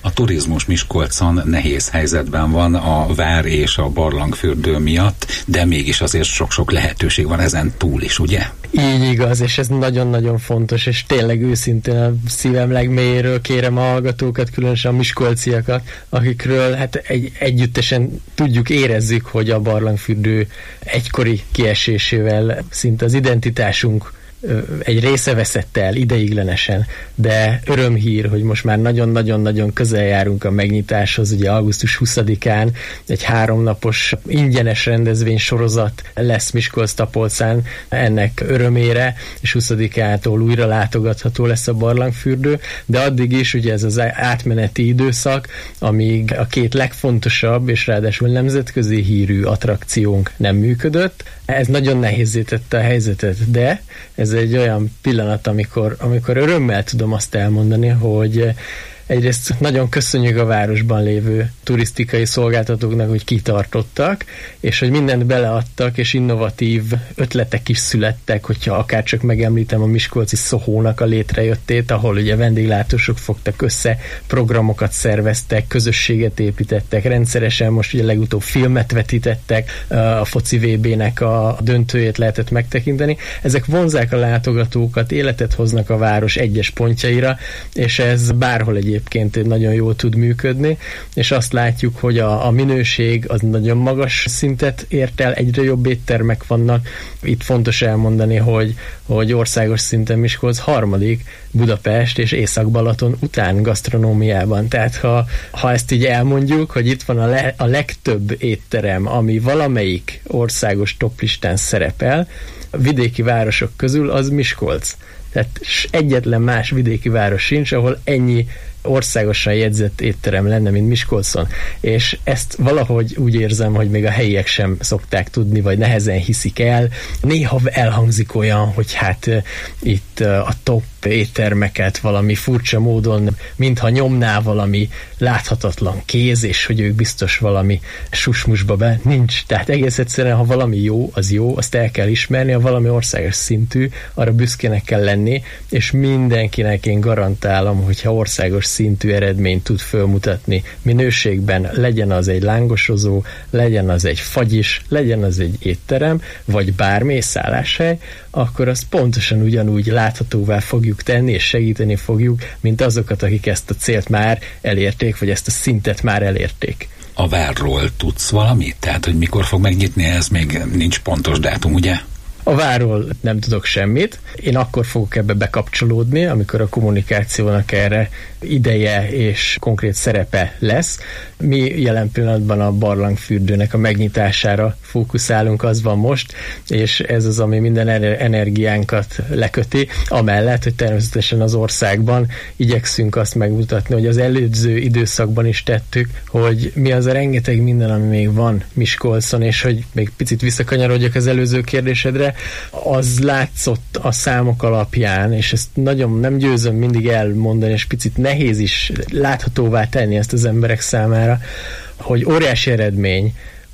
A turizmus Miskolcon nehéz helyzetben van a vár és a barlangfürdő miatt, de mégis azért sok-sok lehetőség van ezen túl is, ugye? Így igaz, és ez nagyon-nagyon fontos, és tényleg őszintén a szívem legmélyéről kérem a hallgatókat, különösen a miskolciakat, akikről hát együttesen tudjuk, érezzük, hogy a barlangfürdő egykori kiesésével szinte az identitásunk egy része veszett el ideiglenesen, de örömhír, hogy most már nagyon-nagyon-nagyon közel járunk a megnyitáshoz. Ugye augusztus 20-án egy 3 napos ingyenes rendezvény sorozat lesz Miskolc-Tapolcán ennek örömére, és 20-ától újra látogatható lesz a barlangfürdő, de addig is ugye ez az átmeneti időszak, amíg a 2 legfontosabb és ráadásul nemzetközi hírű attrakciónk nem működött. Ez nagyon nehézzé tette a helyzetet, de ez egy olyan pillanat, amikor örömmel tudom azt elmondani, hogy egyrészt nagyon köszönjük a városban lévő turisztikai szolgáltatóknak, hogy kitartottak, és hogy mindent beleadtak, és innovatív ötletek is születtek, hogyha akár csak megemlítem a miskolci Sohónak a létrejöttét, ahol ugye vendéglátósok fogtak össze, programokat szerveztek, közösséget építettek, rendszeresen most ugye legutóbb filmet vetítettek, a foci VB-nek a döntőjét lehetett megtekinteni. Ezek vonzák a látogatókat, életet hoznak a város egyes pontjaira, és ez bárhol egyébként nagyon jól tud működni, és azt látjuk, hogy a minőség az nagyon magas szintet ért el, egyre jobb éttermek vannak. Itt fontos elmondani, hogy országos szinten Miskolc 3. Budapest és Észak-Balaton után gasztronómiában. Tehát ha ezt így elmondjuk, hogy itt van a legtöbb étterem, ami valamelyik országos toplistán szerepel, a vidéki városok közül az Miskolc. Tehát egyetlen más vidéki város sincs, ahol ennyi országosan jegyzett étterem lenne, mint Miskolcon. És ezt valahogy úgy érzem, hogy még a helyiek sem szokták tudni, vagy nehezen hiszik el. Néha elhangzik olyan, hogy hát itt a top éttermeket valami furcsa módon, mintha nyomná valami láthatatlan kéz, és hogy ők biztos valami susmusba be. Nincs. Tehát egész egyszerűen, ha valami jó, az jó, azt el kell ismerni, ha valami országos szintű, arra büszkének kell lenni, és mindenkinek én garantálom, hogyha országos szintű eredményt tud fölmutatni minőségben, legyen az egy lángosozó, legyen az egy fagyis, legyen az egy étterem, vagy bármi szálláshely, akkor azt pontosan ugyanúgy láthatóvá fogjuk tenni, és segíteni fogjuk, mint azokat, akik ezt a célt már elérték, vagy ezt a szintet már elérték. A várról tudsz valamit? Tehát, hogy mikor fog megnyitni, ez még nincs pontos dátum, ugye? A várról nem tudok semmit. Én akkor fogok ebbe bekapcsolódni, amikor a kommunikációnak erre ideje és konkrét szerepe lesz. Mi jelen pillanatban a barlangfürdőnek a megnyitására fókuszálunk, az van most, és ez az, ami minden energiánkat leköti, amellett, hogy természetesen az országban igyekszünk azt megmutatni, hogy az előző időszakban is tettük, hogy mi az a rengeteg minden, ami még van Miskolcon, és hogy még picit visszakanyarodjak az előző kérdésedre, az látszott a számok alapján, és ezt nagyon nem győzöm mindig elmondani, és picit nehéz is láthatóvá tenni ezt az emberek számára, hogy óriási eredmény,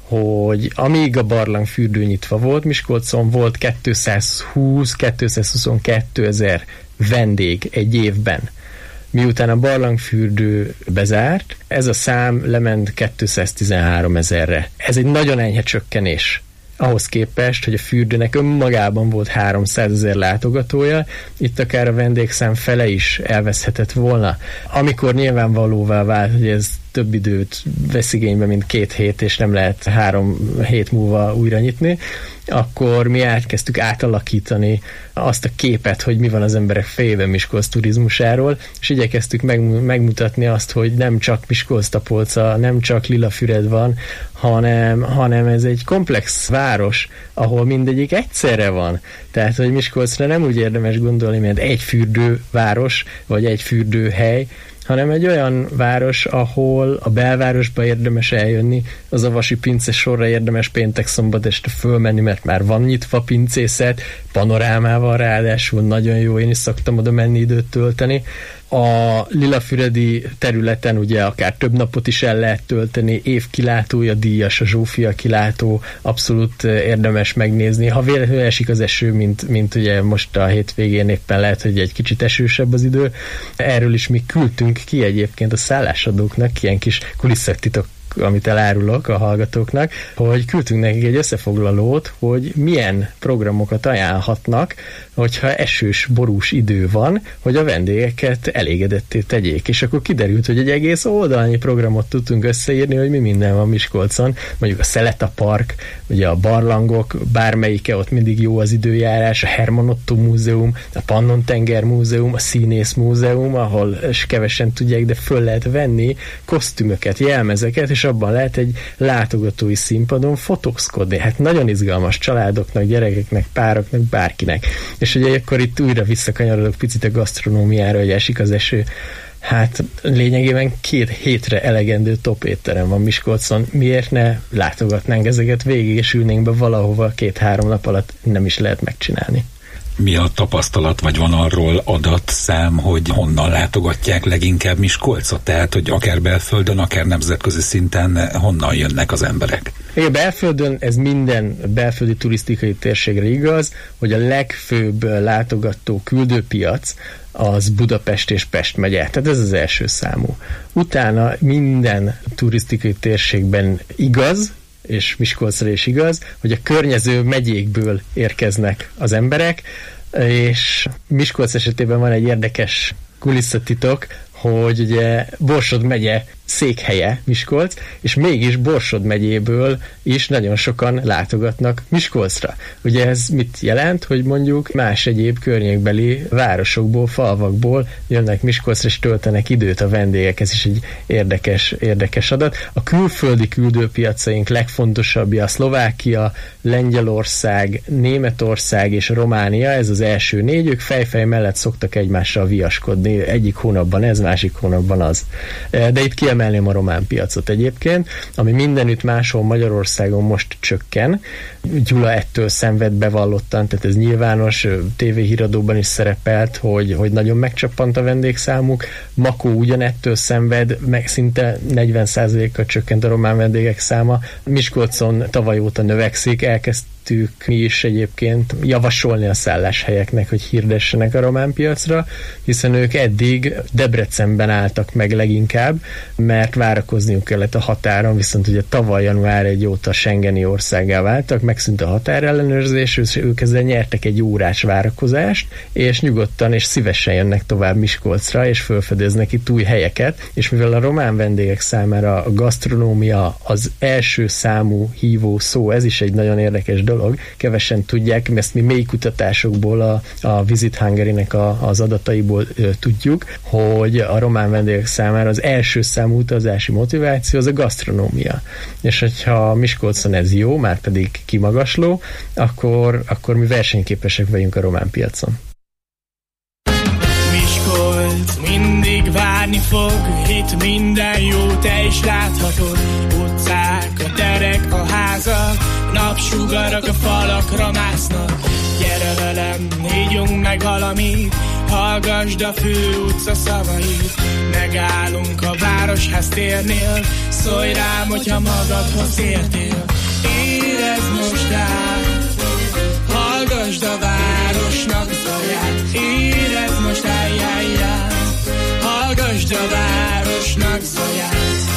hogy amíg a barlangfürdő nyitva volt, Miskolcon volt 220-222 ezer vendég egy évben. Miután a barlangfürdő bezárt, ez a szám lement 213 ezerre. Ez egy nagyon enyhe csökkenés. Ahhoz képest, hogy a fürdőnek önmagában volt 300 ezer látogatója, itt akár a vendégszám fele is elveszhetett volna. Amikor nyilvánvalóvá vált, hogy ez több időt vesz igénybe, mint 2 hét, és nem lehet 3 hét múlva újra nyitni, akkor mi elkezdtük átalakítani azt a képet, hogy mi van az emberek fejében Miskolc turizmusáról, és igyekeztük megmutatni azt, hogy nem csak Miskolc-Tapolca, nem csak Lilafüred van, hanem ez egy komplex város, ahol mindegyik egyszerre van. Tehát, hogy Miskolcra nem úgy érdemes gondolni, mint egy fürdőváros, vagy egy fürdőhely, hanem egy olyan város, ahol a belvárosba érdemes eljönni, az Avasi pince sorra érdemes péntek-szombat este fölmenni, mert már van nyitva pincészet, panorámával ráadásul nagyon jó, én is szoktam oda menni időt tölteni, A Lilafüredi területen ugye akár több napot is el lehet tölteni, évkilátója díjas a Zsófia kilátó, abszolút érdemes megnézni. Ha véletlenül esik az eső, mint ugye most a hétvégén éppen lehet, hogy egy kicsit esősebb az idő, erről is mi küldtünk ki egyébként a szállásadóknak ilyen kis kulisszatitok, amit elárulok a hallgatóknak, hogy küldtünk nekik egy összefoglalót, hogy milyen programokat ajánlhatnak, hogyha esős, borús idő van, hogy a vendégeket elégedetté tegyék. És akkor kiderült, hogy egy egész oldalnyi programot tudtunk összeírni, hogy mi minden van Miskolcon, mondjuk a Szeleta Park, ugye a barlangok, bármelyike ott mindig jó az időjárás, a Herman Otto Múzeum, a Pannon-tenger Múzeum, a Színész Múzeum, ahol kevesen tudják, de föl lehet venni kosztümöket, jelmezeket, és abban lehet egy látogatói színpadon fotózkodni. Hát nagyon izgalmas családoknak, gyerekeknek, pároknak, bárkinek. És ugye akkor itt újra visszakanyarodok picit a gasztronómiára, hogy esik az eső. Hát lényegében 2 hétre elegendő top étterem van Miskolcon. Miért ne látogatnánk ezeket végig, és ülnénk be valahova 2-3 nap alatt nem is lehet megcsinálni. Mi a tapasztalat, vagy van arról adatszám, hogy honnan látogatják leginkább Miskolcot? Tehát, hogy akár belföldön, akár nemzetközi szinten honnan jönnek az emberek? Igen, belföldön ez minden belföldi turisztikai térségre igaz, hogy a legfőbb látogató küldőpiac az Budapest és Pest megye. Tehát ez az első számú. Utána minden turisztikai térségben igaz, és Miskolcra is igaz, hogy a környező megyékből érkeznek az emberek, és Miskolc esetében van egy érdekes kulisszatitok, hogy ugye Borsod megye székhelye Miskolc, és mégis Borsod megyéből is nagyon sokan látogatnak Miskolcra. Ugye ez mit jelent, hogy mondjuk más egyéb környékbeli városokból, falvakból jönnek Miskolcra, és töltenek időt a vendégek. Ez is egy érdekes adat. A külföldi küldőpiacaink legfontosabbja a Szlovákia, Lengyelország, Németország és Románia, ez az első 4, ők fejfej mellett szoktak egymással viaskodni, egyik hónapban ez, másik hónapban az. De itt kiemelném a román piacot egyébként, ami mindenütt máshol Magyarországon most csökken. Gyula ettől szenved bevallottan, tehát ez nyilvános, tévéhíradóban is szerepelt, hogy nagyon megcsappant a vendégszámuk. Makó ugyanettől szenved, meg szinte 40%-kal csökkent a román vendégek száma. Miskolcon tavaly óta növekszik, elkezdtük mi is egyébként javasolni a szálláshelyeknek, hogy hirdessenek a román piacra, hiszen ők eddig Debrecenben álltak meg leginkább, mert várakozniuk kellett a határon, viszont ugye tavaly január 1 óta Schengeni országgá váltak, megszűnt a határellenőrzés, és ők ezzel nyertek egy órás várakozást, és nyugodtan és szívesen jönnek tovább Miskolcra, és felfedeznek itt új helyeket, és mivel a román vendégek számára a gasztronómia az első számú hívó szó, ez is egy nagyon érdekes dolog, kevesen tudják, ezt mi mély kutatásokból, a Visit Hungary-nek az adataiból tudjuk, hogy a román vendégek számára az első számú utazási motiváció az a gasztronómia. És hogyha Miskolcon ez jó, már pedig kimagasló, akkor mi versenyképesek vagyunk a román piacon. Miskolc mindig várni fog, itt minden jó, te is láthatod. Utcák, a terek, a házak, napsugarak a falakra másznak. Gyere velem, négyünk meg valamit, hallgasd a főutca szavait. Megállunk a Városház térnél, szólj rám, hogyha magadhoz értél. Érezd most át, hallgasd a városnak zaját. Érezd most állját, hallgasd a városnak zaját.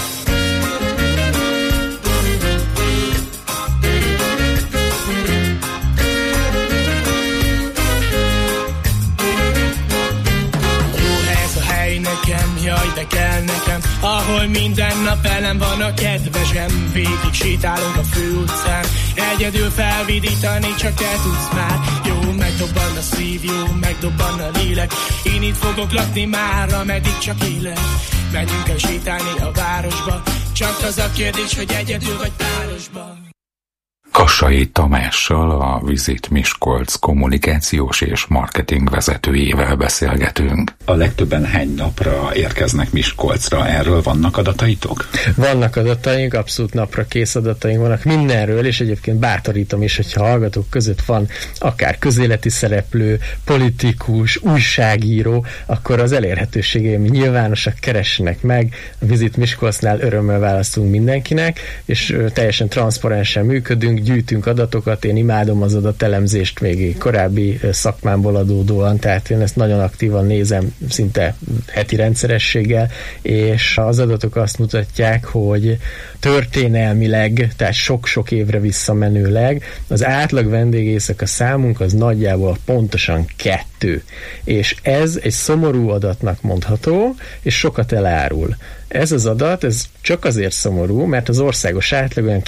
Jaj, de kell nekem, ahol minden nap velem van a kedvesem. Végig sétálunk a főutcán, egyedül felvidítani csak te tudsz már. Jó, megdobban a szív, jó, megdobban a lélek. Én itt fogok lakni már, ameddig csak élek. Menjünk el sétálni a városba, csak az a kérdés, hogy egyedül vagy párosban. Kassai Tamással, a Visit Miskolc kommunikációs és marketing vezetőjével beszélgetünk. A legtöbben hány napra érkeznek Miskolcra? Erről vannak adataitok? Vannak adataink, abszolút napra kész adataink vannak mindenről, és egyébként bátorítom is, hogyha hallgatók között van akár közéleti szereplő, politikus, újságíró, akkor az elérhetőségeim nyilvánosak, keressenek meg. A Visit Miskolcnál örömmel választunk mindenkinek, és teljesen transzparensen működünk, gyűjtünk adatokat, én imádom az adatelemzést még korábbi szakmámból adódóan, tehát én ezt nagyon aktívan nézem, szinte heti rendszerességgel, és az adatok azt mutatják, hogy történelmileg, tehát sok-sok évre visszamenőleg az átlag vendégéjszaka számunk az nagyjából pontosan 2. És ez egy szomorú adatnak mondható, és sokat elárul. Ez az adat, ez csak azért szomorú, mert az országos átlag olyan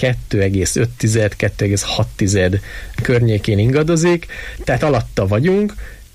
2,5-2,6 környékén ingadozik, tehát alatta vagyunk,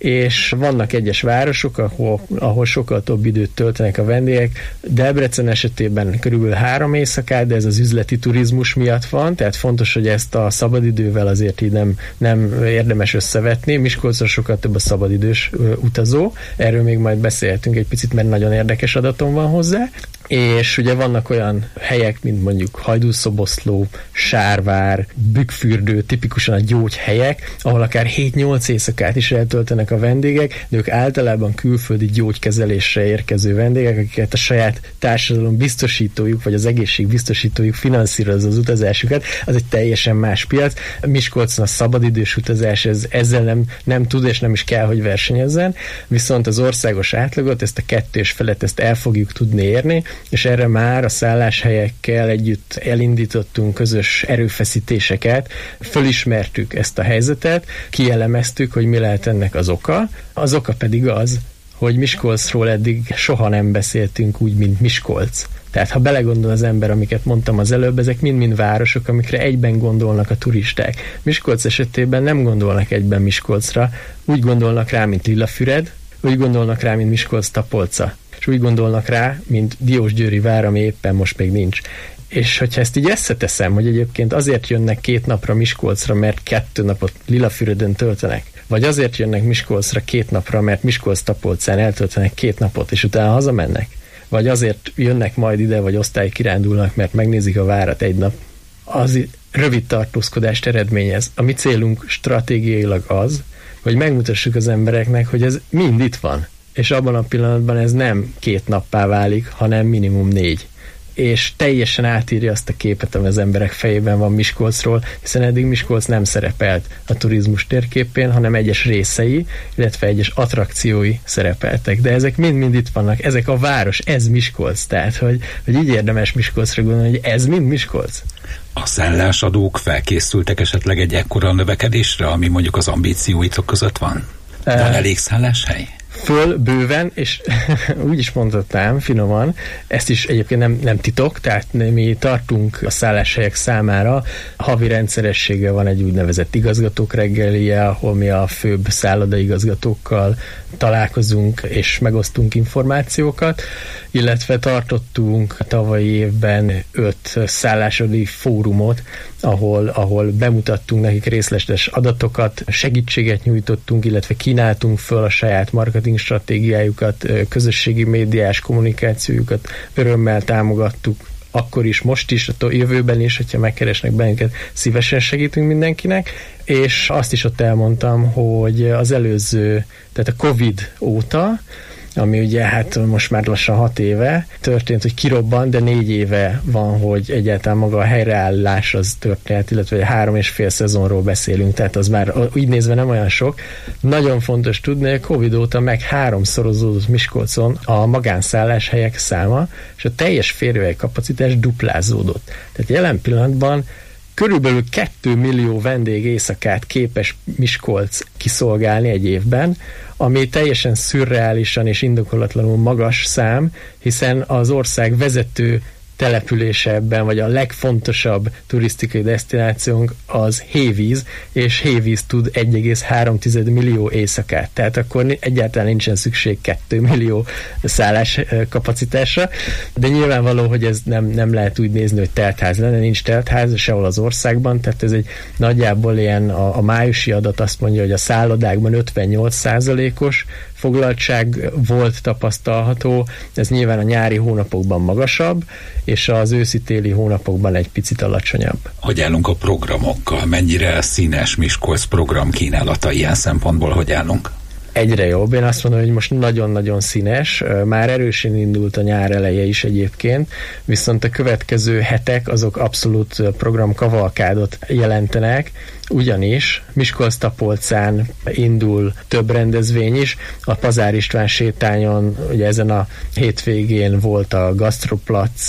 és vannak egyes városok, ahol sokkal több időt töltenek a vendégek. Debrecen esetében körülbelül 3 éjszakát, de ez az üzleti turizmus miatt van, tehát fontos, hogy ezt a szabadidővel azért így nem érdemes összevetni. Miskolcra sokkal több a szabadidős utazó, erről még majd beszélhetünk egy picit, mert nagyon érdekes adatom van hozzá. És ugye vannak olyan helyek, mint mondjuk Hajdúszoboszló, Sárvár, Bükkfürdő, tipikusan a gyógyhelyek, ahol akár 7-8 éjszakát is eltöltenek a vendégek, de ők általában külföldi gyógykezelésre érkező vendégek, akiket a saját társadalom biztosítójuk, vagy az egészségbiztosítójuk finanszírozza az utazásukat, az egy teljesen más piac. Miskolcon a szabadidős utazás ezzel nem tud és nem is kell, hogy versenyezzen, viszont az országos átlagot, ezt a 2 felett ezt el fogjuk tudni érni, és erre már a szálláshelyekkel együtt elindítottunk közös erőfeszítéseket, fölismertük ezt a helyzetet, kielemeztük, hogy mi lehet ennek az oka. Az oka pedig az, hogy Miskolcról eddig soha nem beszéltünk úgy, mint Miskolc. Tehát ha belegondol az ember, amiket mondtam az előbb, ezek mind-mind városok, amikre egyben gondolnak a turisták. Miskolc esetében nem gondolnak egyben Miskolcra, úgy gondolnak rá, mint Lillafüred, úgy gondolnak rá, mint Miskolc-Tapolca, és úgy gondolnak rá, mint Diósgyőri vár, ami éppen most még nincs. És hogyha ezt így összeteszem, hogy egyébként azért jönnek 2 napra Miskolcra, mert 2 napot Lillafüreden töltenek, vagy azért jönnek Miskolcra 2 napra, mert Miskolc-Tapolcán eltöltenek 2 napot, és utána hazamennek, vagy azért jönnek majd ide, vagy osztálykirándulnak, mert megnézik a várat egy nap, az rövid tartózkodást eredményez. A mi célunk stratégiailag az, hogy megmutassuk az embereknek, hogy ez mind itt van. És abban a pillanatban ez nem 2 nappá válik, hanem minimum 4. És teljesen átírja azt a képet, ami az emberek fejében van Miskolcról, hiszen eddig Miskolc nem szerepelt a turizmus térképén, hanem egyes részei, illetve egyes attrakciói szerepeltek. De ezek mind-mind itt vannak, ezek a város, ez Miskolc. Tehát, hogy így érdemes Miskolcra gondolni, hogy ez mind Miskolc. A szállásadók felkészültek esetleg egy ekkora növekedésre, ami mondjuk az ambícióitok között van? Van elég szálláshely? Föl bőven, és úgy is mondhatnám finoman, ezt is egyébként nem titok, tehát mi tartunk a szálláshelyek számára, havi rendszerességgel van egy úgynevezett igazgatók reggelije, ahol mi a főbb szállodaigazgatókkal találkozunk és megosztunk információkat, illetve tartottunk a tavalyi évben 5 szállásadi fórumot, ahol bemutattunk nekik részletes adatokat, segítséget nyújtottunk, illetve kínáltunk föl a saját marketing stratégiájukat, közösségi médiás kommunikációjukat, örömmel támogattuk, akkor is, most is, a jövőben is, hogyha megkeresnek bennünket, szívesen segítünk mindenkinek, és azt is ott elmondtam, hogy az előző, tehát a Covid óta, ami ugye hát most már lassan 6 éve történt, hogy kirobban, de 4 éve van, hogy egyáltalán maga a helyreállás az történt, illetve 3,5 szezonról beszélünk, tehát az már így nézve nem olyan sok. Nagyon fontos tudni, hogy a Covid óta meg 3-szorozódott Miskolcon a magánszálláshelyek száma, és a teljes férőhely kapacitás duplázódott. Tehát jelen pillanatban körülbelül 2 millió vendég éjszakát képes Miskolc kiszolgálni egy évben, ami teljesen szürreálisan és indokolatlanul magas szám, hiszen az ország vezető települése ebben, vagy a legfontosabb turisztikai desztinációnk az Hévíz, és Hévíz tud 1,3 millió éjszakát. Tehát akkor egyáltalán nincsen szükség 2 millió szállás kapacitásra, de nyilvánvaló, hogy ez nem lehet úgy nézni, hogy teltház lenne, nincs teltház sehol az országban, tehát ez egy nagyjából ilyen a májusi adat azt mondja, hogy a szállodákban 58%-os foglaltság volt tapasztalható, ez nyilván a nyári hónapokban magasabb, és az őszi-téli hónapokban egy picit alacsonyabb. Hogy állunk a programokkal? Mennyire színes Miskolc program kínálata ilyen szempontból, hogy állunk? Egyre jobb. Én azt mondom, hogy most nagyon-nagyon színes. Már erősen indult a nyár eleje is egyébként, viszont a következő hetek azok abszolút programkavalkádot jelentenek, ugyanis Miskolc-Tapolcán indul több rendezvény is. A Pazár István sétányon, ugye ezen a hétvégén volt a Gastroplatz,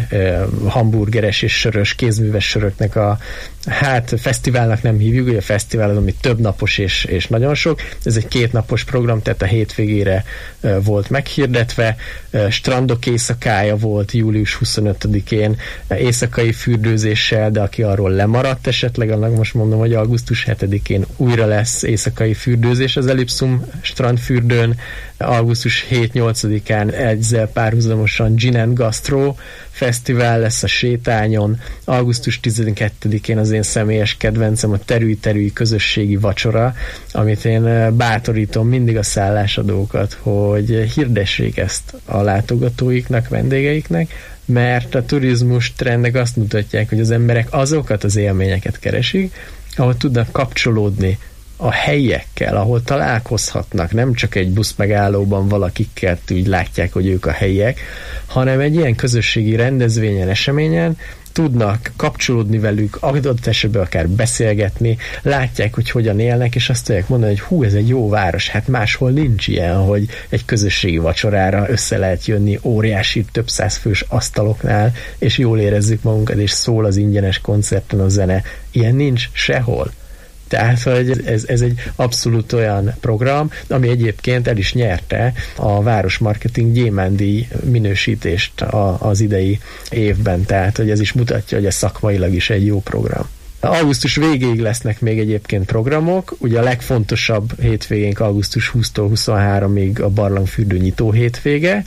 hamburgeres és sörös, kézműves söröknek a fesztiválnak nem hívjuk, ugye a fesztivál az, ami több napos és nagyon sok. Ez egy 2 napos program, tehát a hétvégére volt meghirdetve. Strandok éjszakája volt július 25-én éjszakai fürdőzéssel, de aki arról lemaradt esetleg, annak most mondom, hogy augusztus 7-én újra lesz éjszakai fürdőzés az Ellipszum strandfürdőn, augusztus 7-8-án ezzel párhuzamosan Gin and Gastro fesztivál lesz a sétányon, augusztus 12-én az én személyes kedvencem a Terüly közösségi vacsora, amit én bátorítom mindig a szállásadókat, hogy hirdessék ezt a látogatóiknak, vendégeiknek, mert a turizmus trendek azt mutatják, hogy az emberek azokat az élményeket keresik, ahol tudnak kapcsolódni a helyiekkel, ahol találkozhatnak, nem csak egy buszmegállóban valakikkel úgy látják, hogy ők a helyiek, hanem egy ilyen közösségi rendezvényen, eseményen tudnak kapcsolódni velük, adott esetben akár beszélgetni, látják, hogy hogyan élnek, és azt tudják mondani, hogy ez egy jó város, hát máshol nincs ilyen, hogy egy közösségi vacsorára össze lehet jönni óriási, több száz fős asztaloknál, és jól érezzük magunkat, és szól az ingyenes koncerten a zene. Ilyen nincs sehol. Tehát, hogy ez egy abszolút olyan program, ami egyébként el is nyerte a Városmarketing Gyémánt-díj minősítést az idei évben. Tehát, hogy ez is mutatja, hogy ez szakmailag is egy jó program. Augusztus végéig lesznek még egyébként programok, ugye a legfontosabb hétvégénk augusztus 20-tól 23-ig a barlangfürdő nyitó hétvége,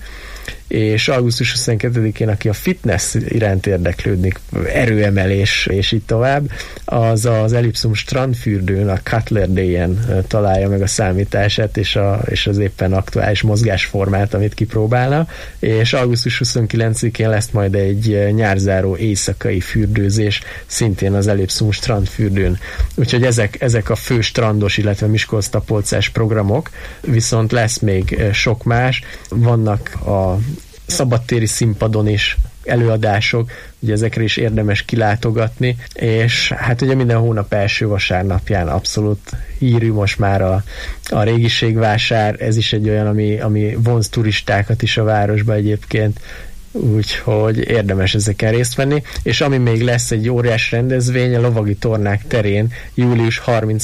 és augusztus 22-én, aki a fitness iránt érdeklődik, erőemelés és így tovább, az Ellipszum strandfürdőn, a Cutler Day-en találja meg a számítását és az éppen aktuális mozgásformát, amit kipróbálna, és augusztus 29-én lesz majd egy nyárzáró éjszakai fürdőzés, szintén az Ellipszum strandfürdőn. Úgyhogy ezek a fő strandos, illetve Miskolc-Tapolcás programok, viszont lesz még sok más. Vannak a szabadtéri színpadon is előadások, ugye ezekre is érdemes kilátogatni, és hát ugye minden hónap első vasárnapján abszolút hírű most már a régiségvásár, ez is egy olyan, ami vonz turistákat is a városba egyébként, úgyhogy érdemes ezeken részt venni, és ami még lesz egy óriás rendezvény a Lovagi Tornák terén július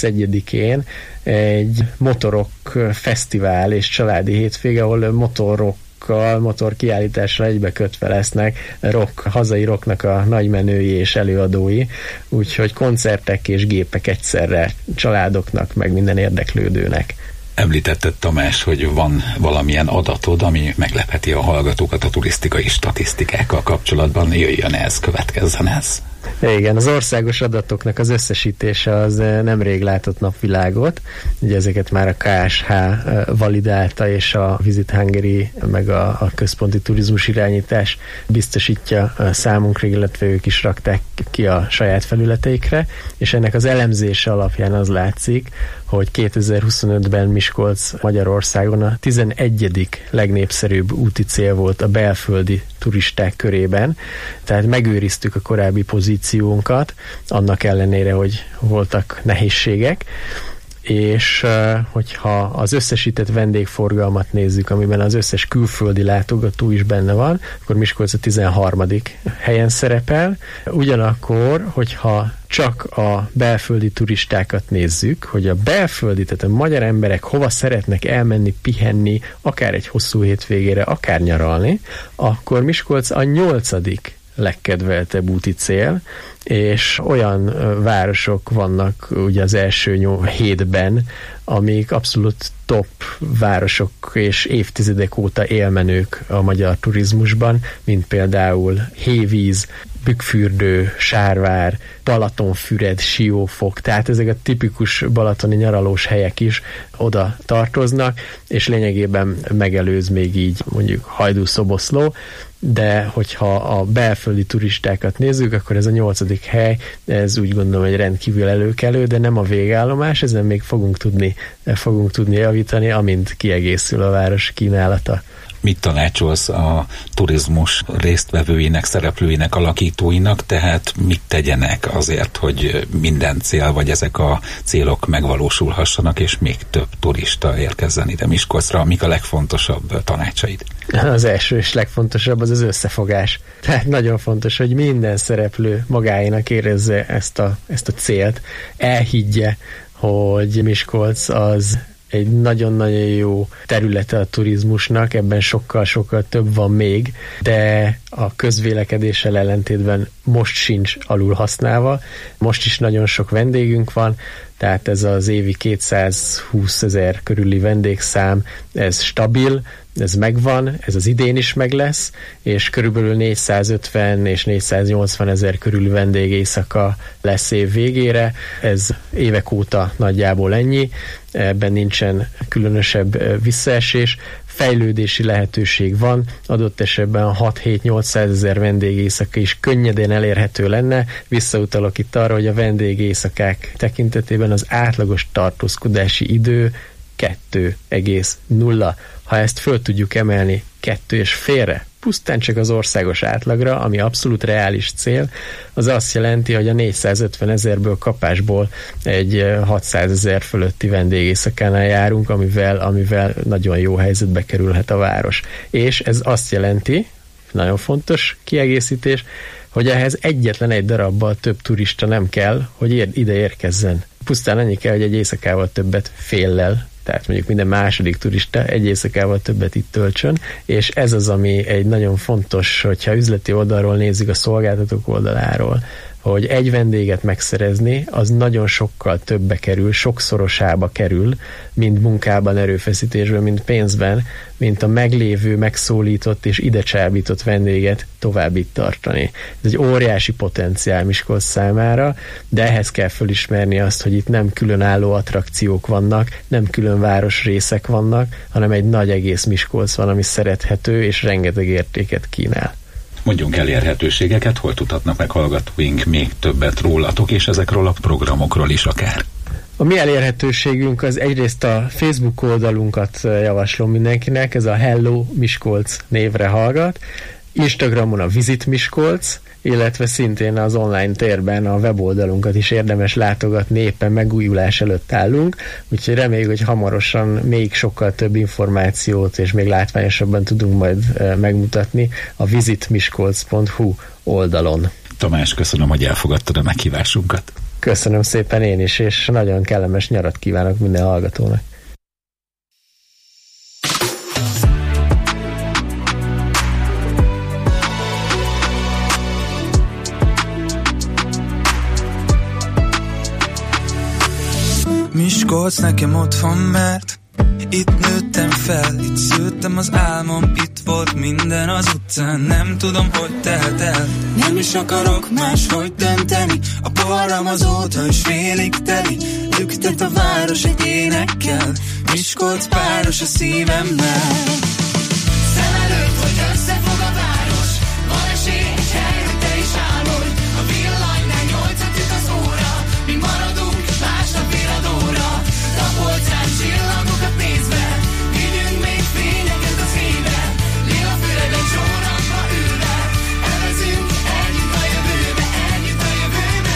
31-én egy motorok fesztivál és családi hétvége, ahol motorkiállításra egybekötve lesznek hazai rocknak a nagymenői és előadói, úgyhogy koncertek és gépek egyszerre családoknak, meg minden érdeklődőnek. Említetted, Tamás, hogy van valamilyen adatod, ami meglepheti a hallgatókat a turisztikai statisztikákkal kapcsolatban. Jöjjön ez, következzen ez. Igen, az országos adatoknak az összesítése az nemrég látott napvilágot. Ugye ezeket már a KSH validálta, és a Visit Hungary, meg a központi turizmus irányítás biztosítja számunkra, illetve ők is rakták ki a saját felületeikre, és ennek az elemzése alapján az látszik, hogy 2025-ben Miskolc Magyarországon a 11. legnépszerűbb úti cél volt a belföldi turisták körében, tehát megőriztük a korábbi pozíciónkat, annak ellenére, hogy voltak nehézségek, és hogyha az összesített vendégforgalmat nézzük, amiben az összes külföldi látogató is benne van, akkor Miskolc a 13. helyen szerepel. Ugyanakkor, hogyha csak a belföldi turistákat nézzük, hogy a belföldi, tehát a magyar emberek hova szeretnek elmenni, pihenni, akár egy hosszú hétvégére, akár nyaralni, akkor Miskolc a 8. legkedveltebb úti cél, és olyan városok vannak ugye az első 7-ben, amik abszolút top városok és évtizedek óta élmenők a magyar turizmusban, mint például Hévíz, Bükkfürdő, Sárvár, Balatonfüred, Siófok, tehát ezek a tipikus balatoni nyaralós helyek is oda tartoznak, és lényegében megelőz még így mondjuk Hajdú-Szoboszló, de hogyha a belföldi turistákat nézzük, akkor ez a 8. hely, ez úgy gondolom, hogy rendkívül előkelő, de nem a végállomás, ezen még fogunk tudni javítani, amint kiegészül a város kínálata. Mit tanácsolsz a turizmus résztvevőinek, szereplőinek, alakítóinak, tehát mit tegyenek azért, hogy minden cél, vagy ezek a célok megvalósulhassanak, és még több turista érkezzen ide Miskolcra? Mik a legfontosabb tanácsaid? Az első és legfontosabb az összefogás. Tehát nagyon fontos, hogy minden szereplő magáénak érezze ezt a célt, elhiggye, hogy Miskolc az egy nagyon-nagyon jó területe a turizmusnak, ebben sokkal-sokkal több van még, de a közvélekedéssel ellentétben most sincs alul használva. Most is nagyon sok vendégünk van, tehát ez az évi 220 000 körüli vendégszám, ez stabil, ez megvan, ez az idén is meg lesz, és körülbelül 450 és 480 000 körüli vendégéjszaka lesz év végére. Ez évek óta nagyjából ennyi, ebben nincsen különösebb visszaesés. Fejlődési lehetőség van, adott esetben 6-7-800 000 vendégéjszaka is könnyedén elérhető lenne. Visszautalok itt arra, hogy a vendégéjszakák tekintetében az átlagos tartózkodási idő 2,0. Ha ezt föl tudjuk emelni 2,5-re, pusztán csak az országos átlagra, ami abszolút reális cél, az azt jelenti, hogy a 450 000-ből kapásból egy 600 000 fölötti vendégéjszakánál járunk, amivel nagyon jó helyzetbe kerülhet a város. És ez azt jelenti, nagyon fontos kiegészítés, hogy ehhez egyetlen egy darabbal több turista nem kell, hogy ide érkezzen. Pusztán annyi kell, hogy egy éjszakával többet féllel, tehát mondjuk minden második turista egy éjszakával többet itt töltsön, és ez az, ami egy nagyon fontos, hogyha üzleti oldalról nézzük a szolgáltatók oldaláról, hogy egy vendéget megszerezni, az nagyon sokkal többbe kerül, sokszorosába kerül, mind munkában, erőfeszítésben, mind pénzben, mint a meglévő, megszólított és ide csábított vendéget tovább itt tartani. Ez egy óriási potenciál Miskolc számára, de ehhez kell felismerni azt, hogy itt nem különálló attrakciók vannak, nem külön városrészek vannak, hanem egy nagy egész Miskolc van, ami szerethető és rengeteg értéket kínál. Mondjunk elérhetőségeket, hol tudhatnak meg hallgatóink még többet rólatok, és ezekről a programokról is akár. A mi elérhetőségünk az egyrészt a Facebook oldalunkat javaslom mindenkinek, ez a Hello Miskolc névre hallgat, Instagramon a Visit Miskolc, illetve szintén az online térben a weboldalunkat is érdemes látogatni, éppen megújulás előtt állunk, úgyhogy reméljük, hogy hamarosan még sokkal több információt és még látványosabban tudunk majd megmutatni a visitmiskolc.hu oldalon. Tamás, köszönöm, hogy elfogadtad a meghívásunkat. Köszönöm szépen én is, és nagyon kellemes nyarat kívánok minden hallgatónak. Miskolc nekem otthon, mert itt nőttem fel, itt szültem az álmom, itt volt minden az utcán, nem tudom, hogy telt el. Nem is akarok máshogy dönteni, a poharam azóta is félig teli, lüktet a város egy énekkel, Miskolc páros a szívemmel. Szem előtt, hogy összefog a város, van esély egy hely, hogy te is álmodj, a villanynál 8-at üt az óra, mi maradunk másnap viradóra, tapolcán csillagokat nézve, vigyünk még fényeket az éjbe, lila füreden csónakba ülve, evezünk együtt a jövőbe, együtt a jövőbe.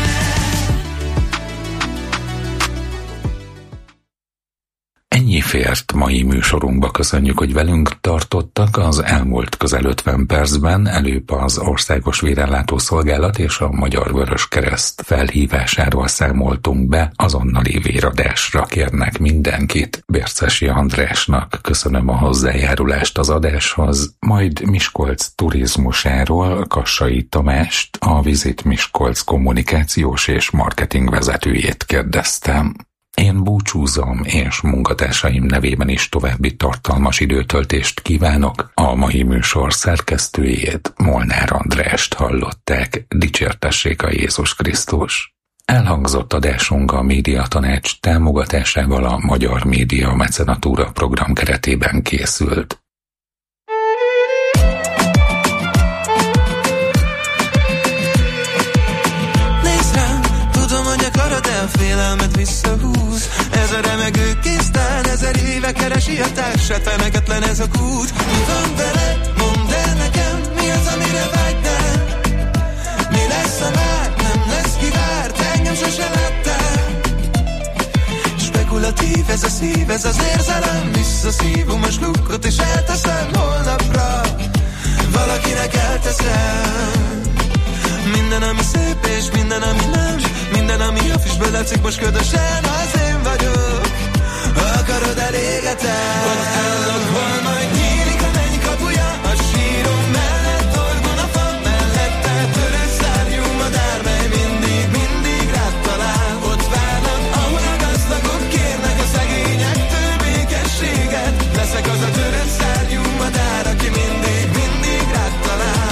Ennyi fér zárt mai műsorunkba köszönjük, hogy velünk tartottak. Az elmúlt közel 50 percben előbb az Országos Vérellátó Szolgálat és a Magyar Vöröskereszt felhívásáról számoltunk be, azonnali véradásra kérnek mindenkit. Bércesi Andrásnak köszönöm a hozzájárulást az adáshoz, majd Miskolc turizmusáról Kassai Tamást, a Visit Miskolc kommunikációs és marketing vezetőjét kérdeztem. Én búcsúzom, és munkatársaim nevében is további tartalmas időtöltést kívánok. A mai műsor szerkesztőjét, Molnár Andrást hallották, dicsértessék a Jézus Krisztus. Elhangzott adásunk a Médiatanács támogatásával a Magyar Média Mecenatúra program keretében készült. A félelmet visszahúz. Ez a remegő kéztán 1000 éve keresi a társát, feneketlen ez a kút. Mi van vele? Mondd el nekem, mi az, amire vágynál? Mi lesz, ha már nem lesz kivárt? Engem sose láttál. Spekulatív ez a szív, ez az érzelem. Visszaszívom a slukkot és elteszem holnapra. Valakinek elteszem. Minden, ami szép és minden, ami nem. Minden, ami a füstből látszik most ködösen, az én vagyok. Akarod, elégetem. Ott állok, hol majd nyílik a menny kapuja. A sírom mellett orgon a fa mellette. Törő szárnyú madár, mely mindig rád talál. Ott várnak, ahol a gazdagok kérnek a szegényektől békességet. Leszek az a törő szárnyú madár, aki mindig rád talál.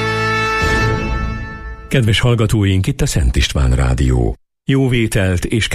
Kedves hallgatóink, itt a Szent István Rádió. Jó vételt és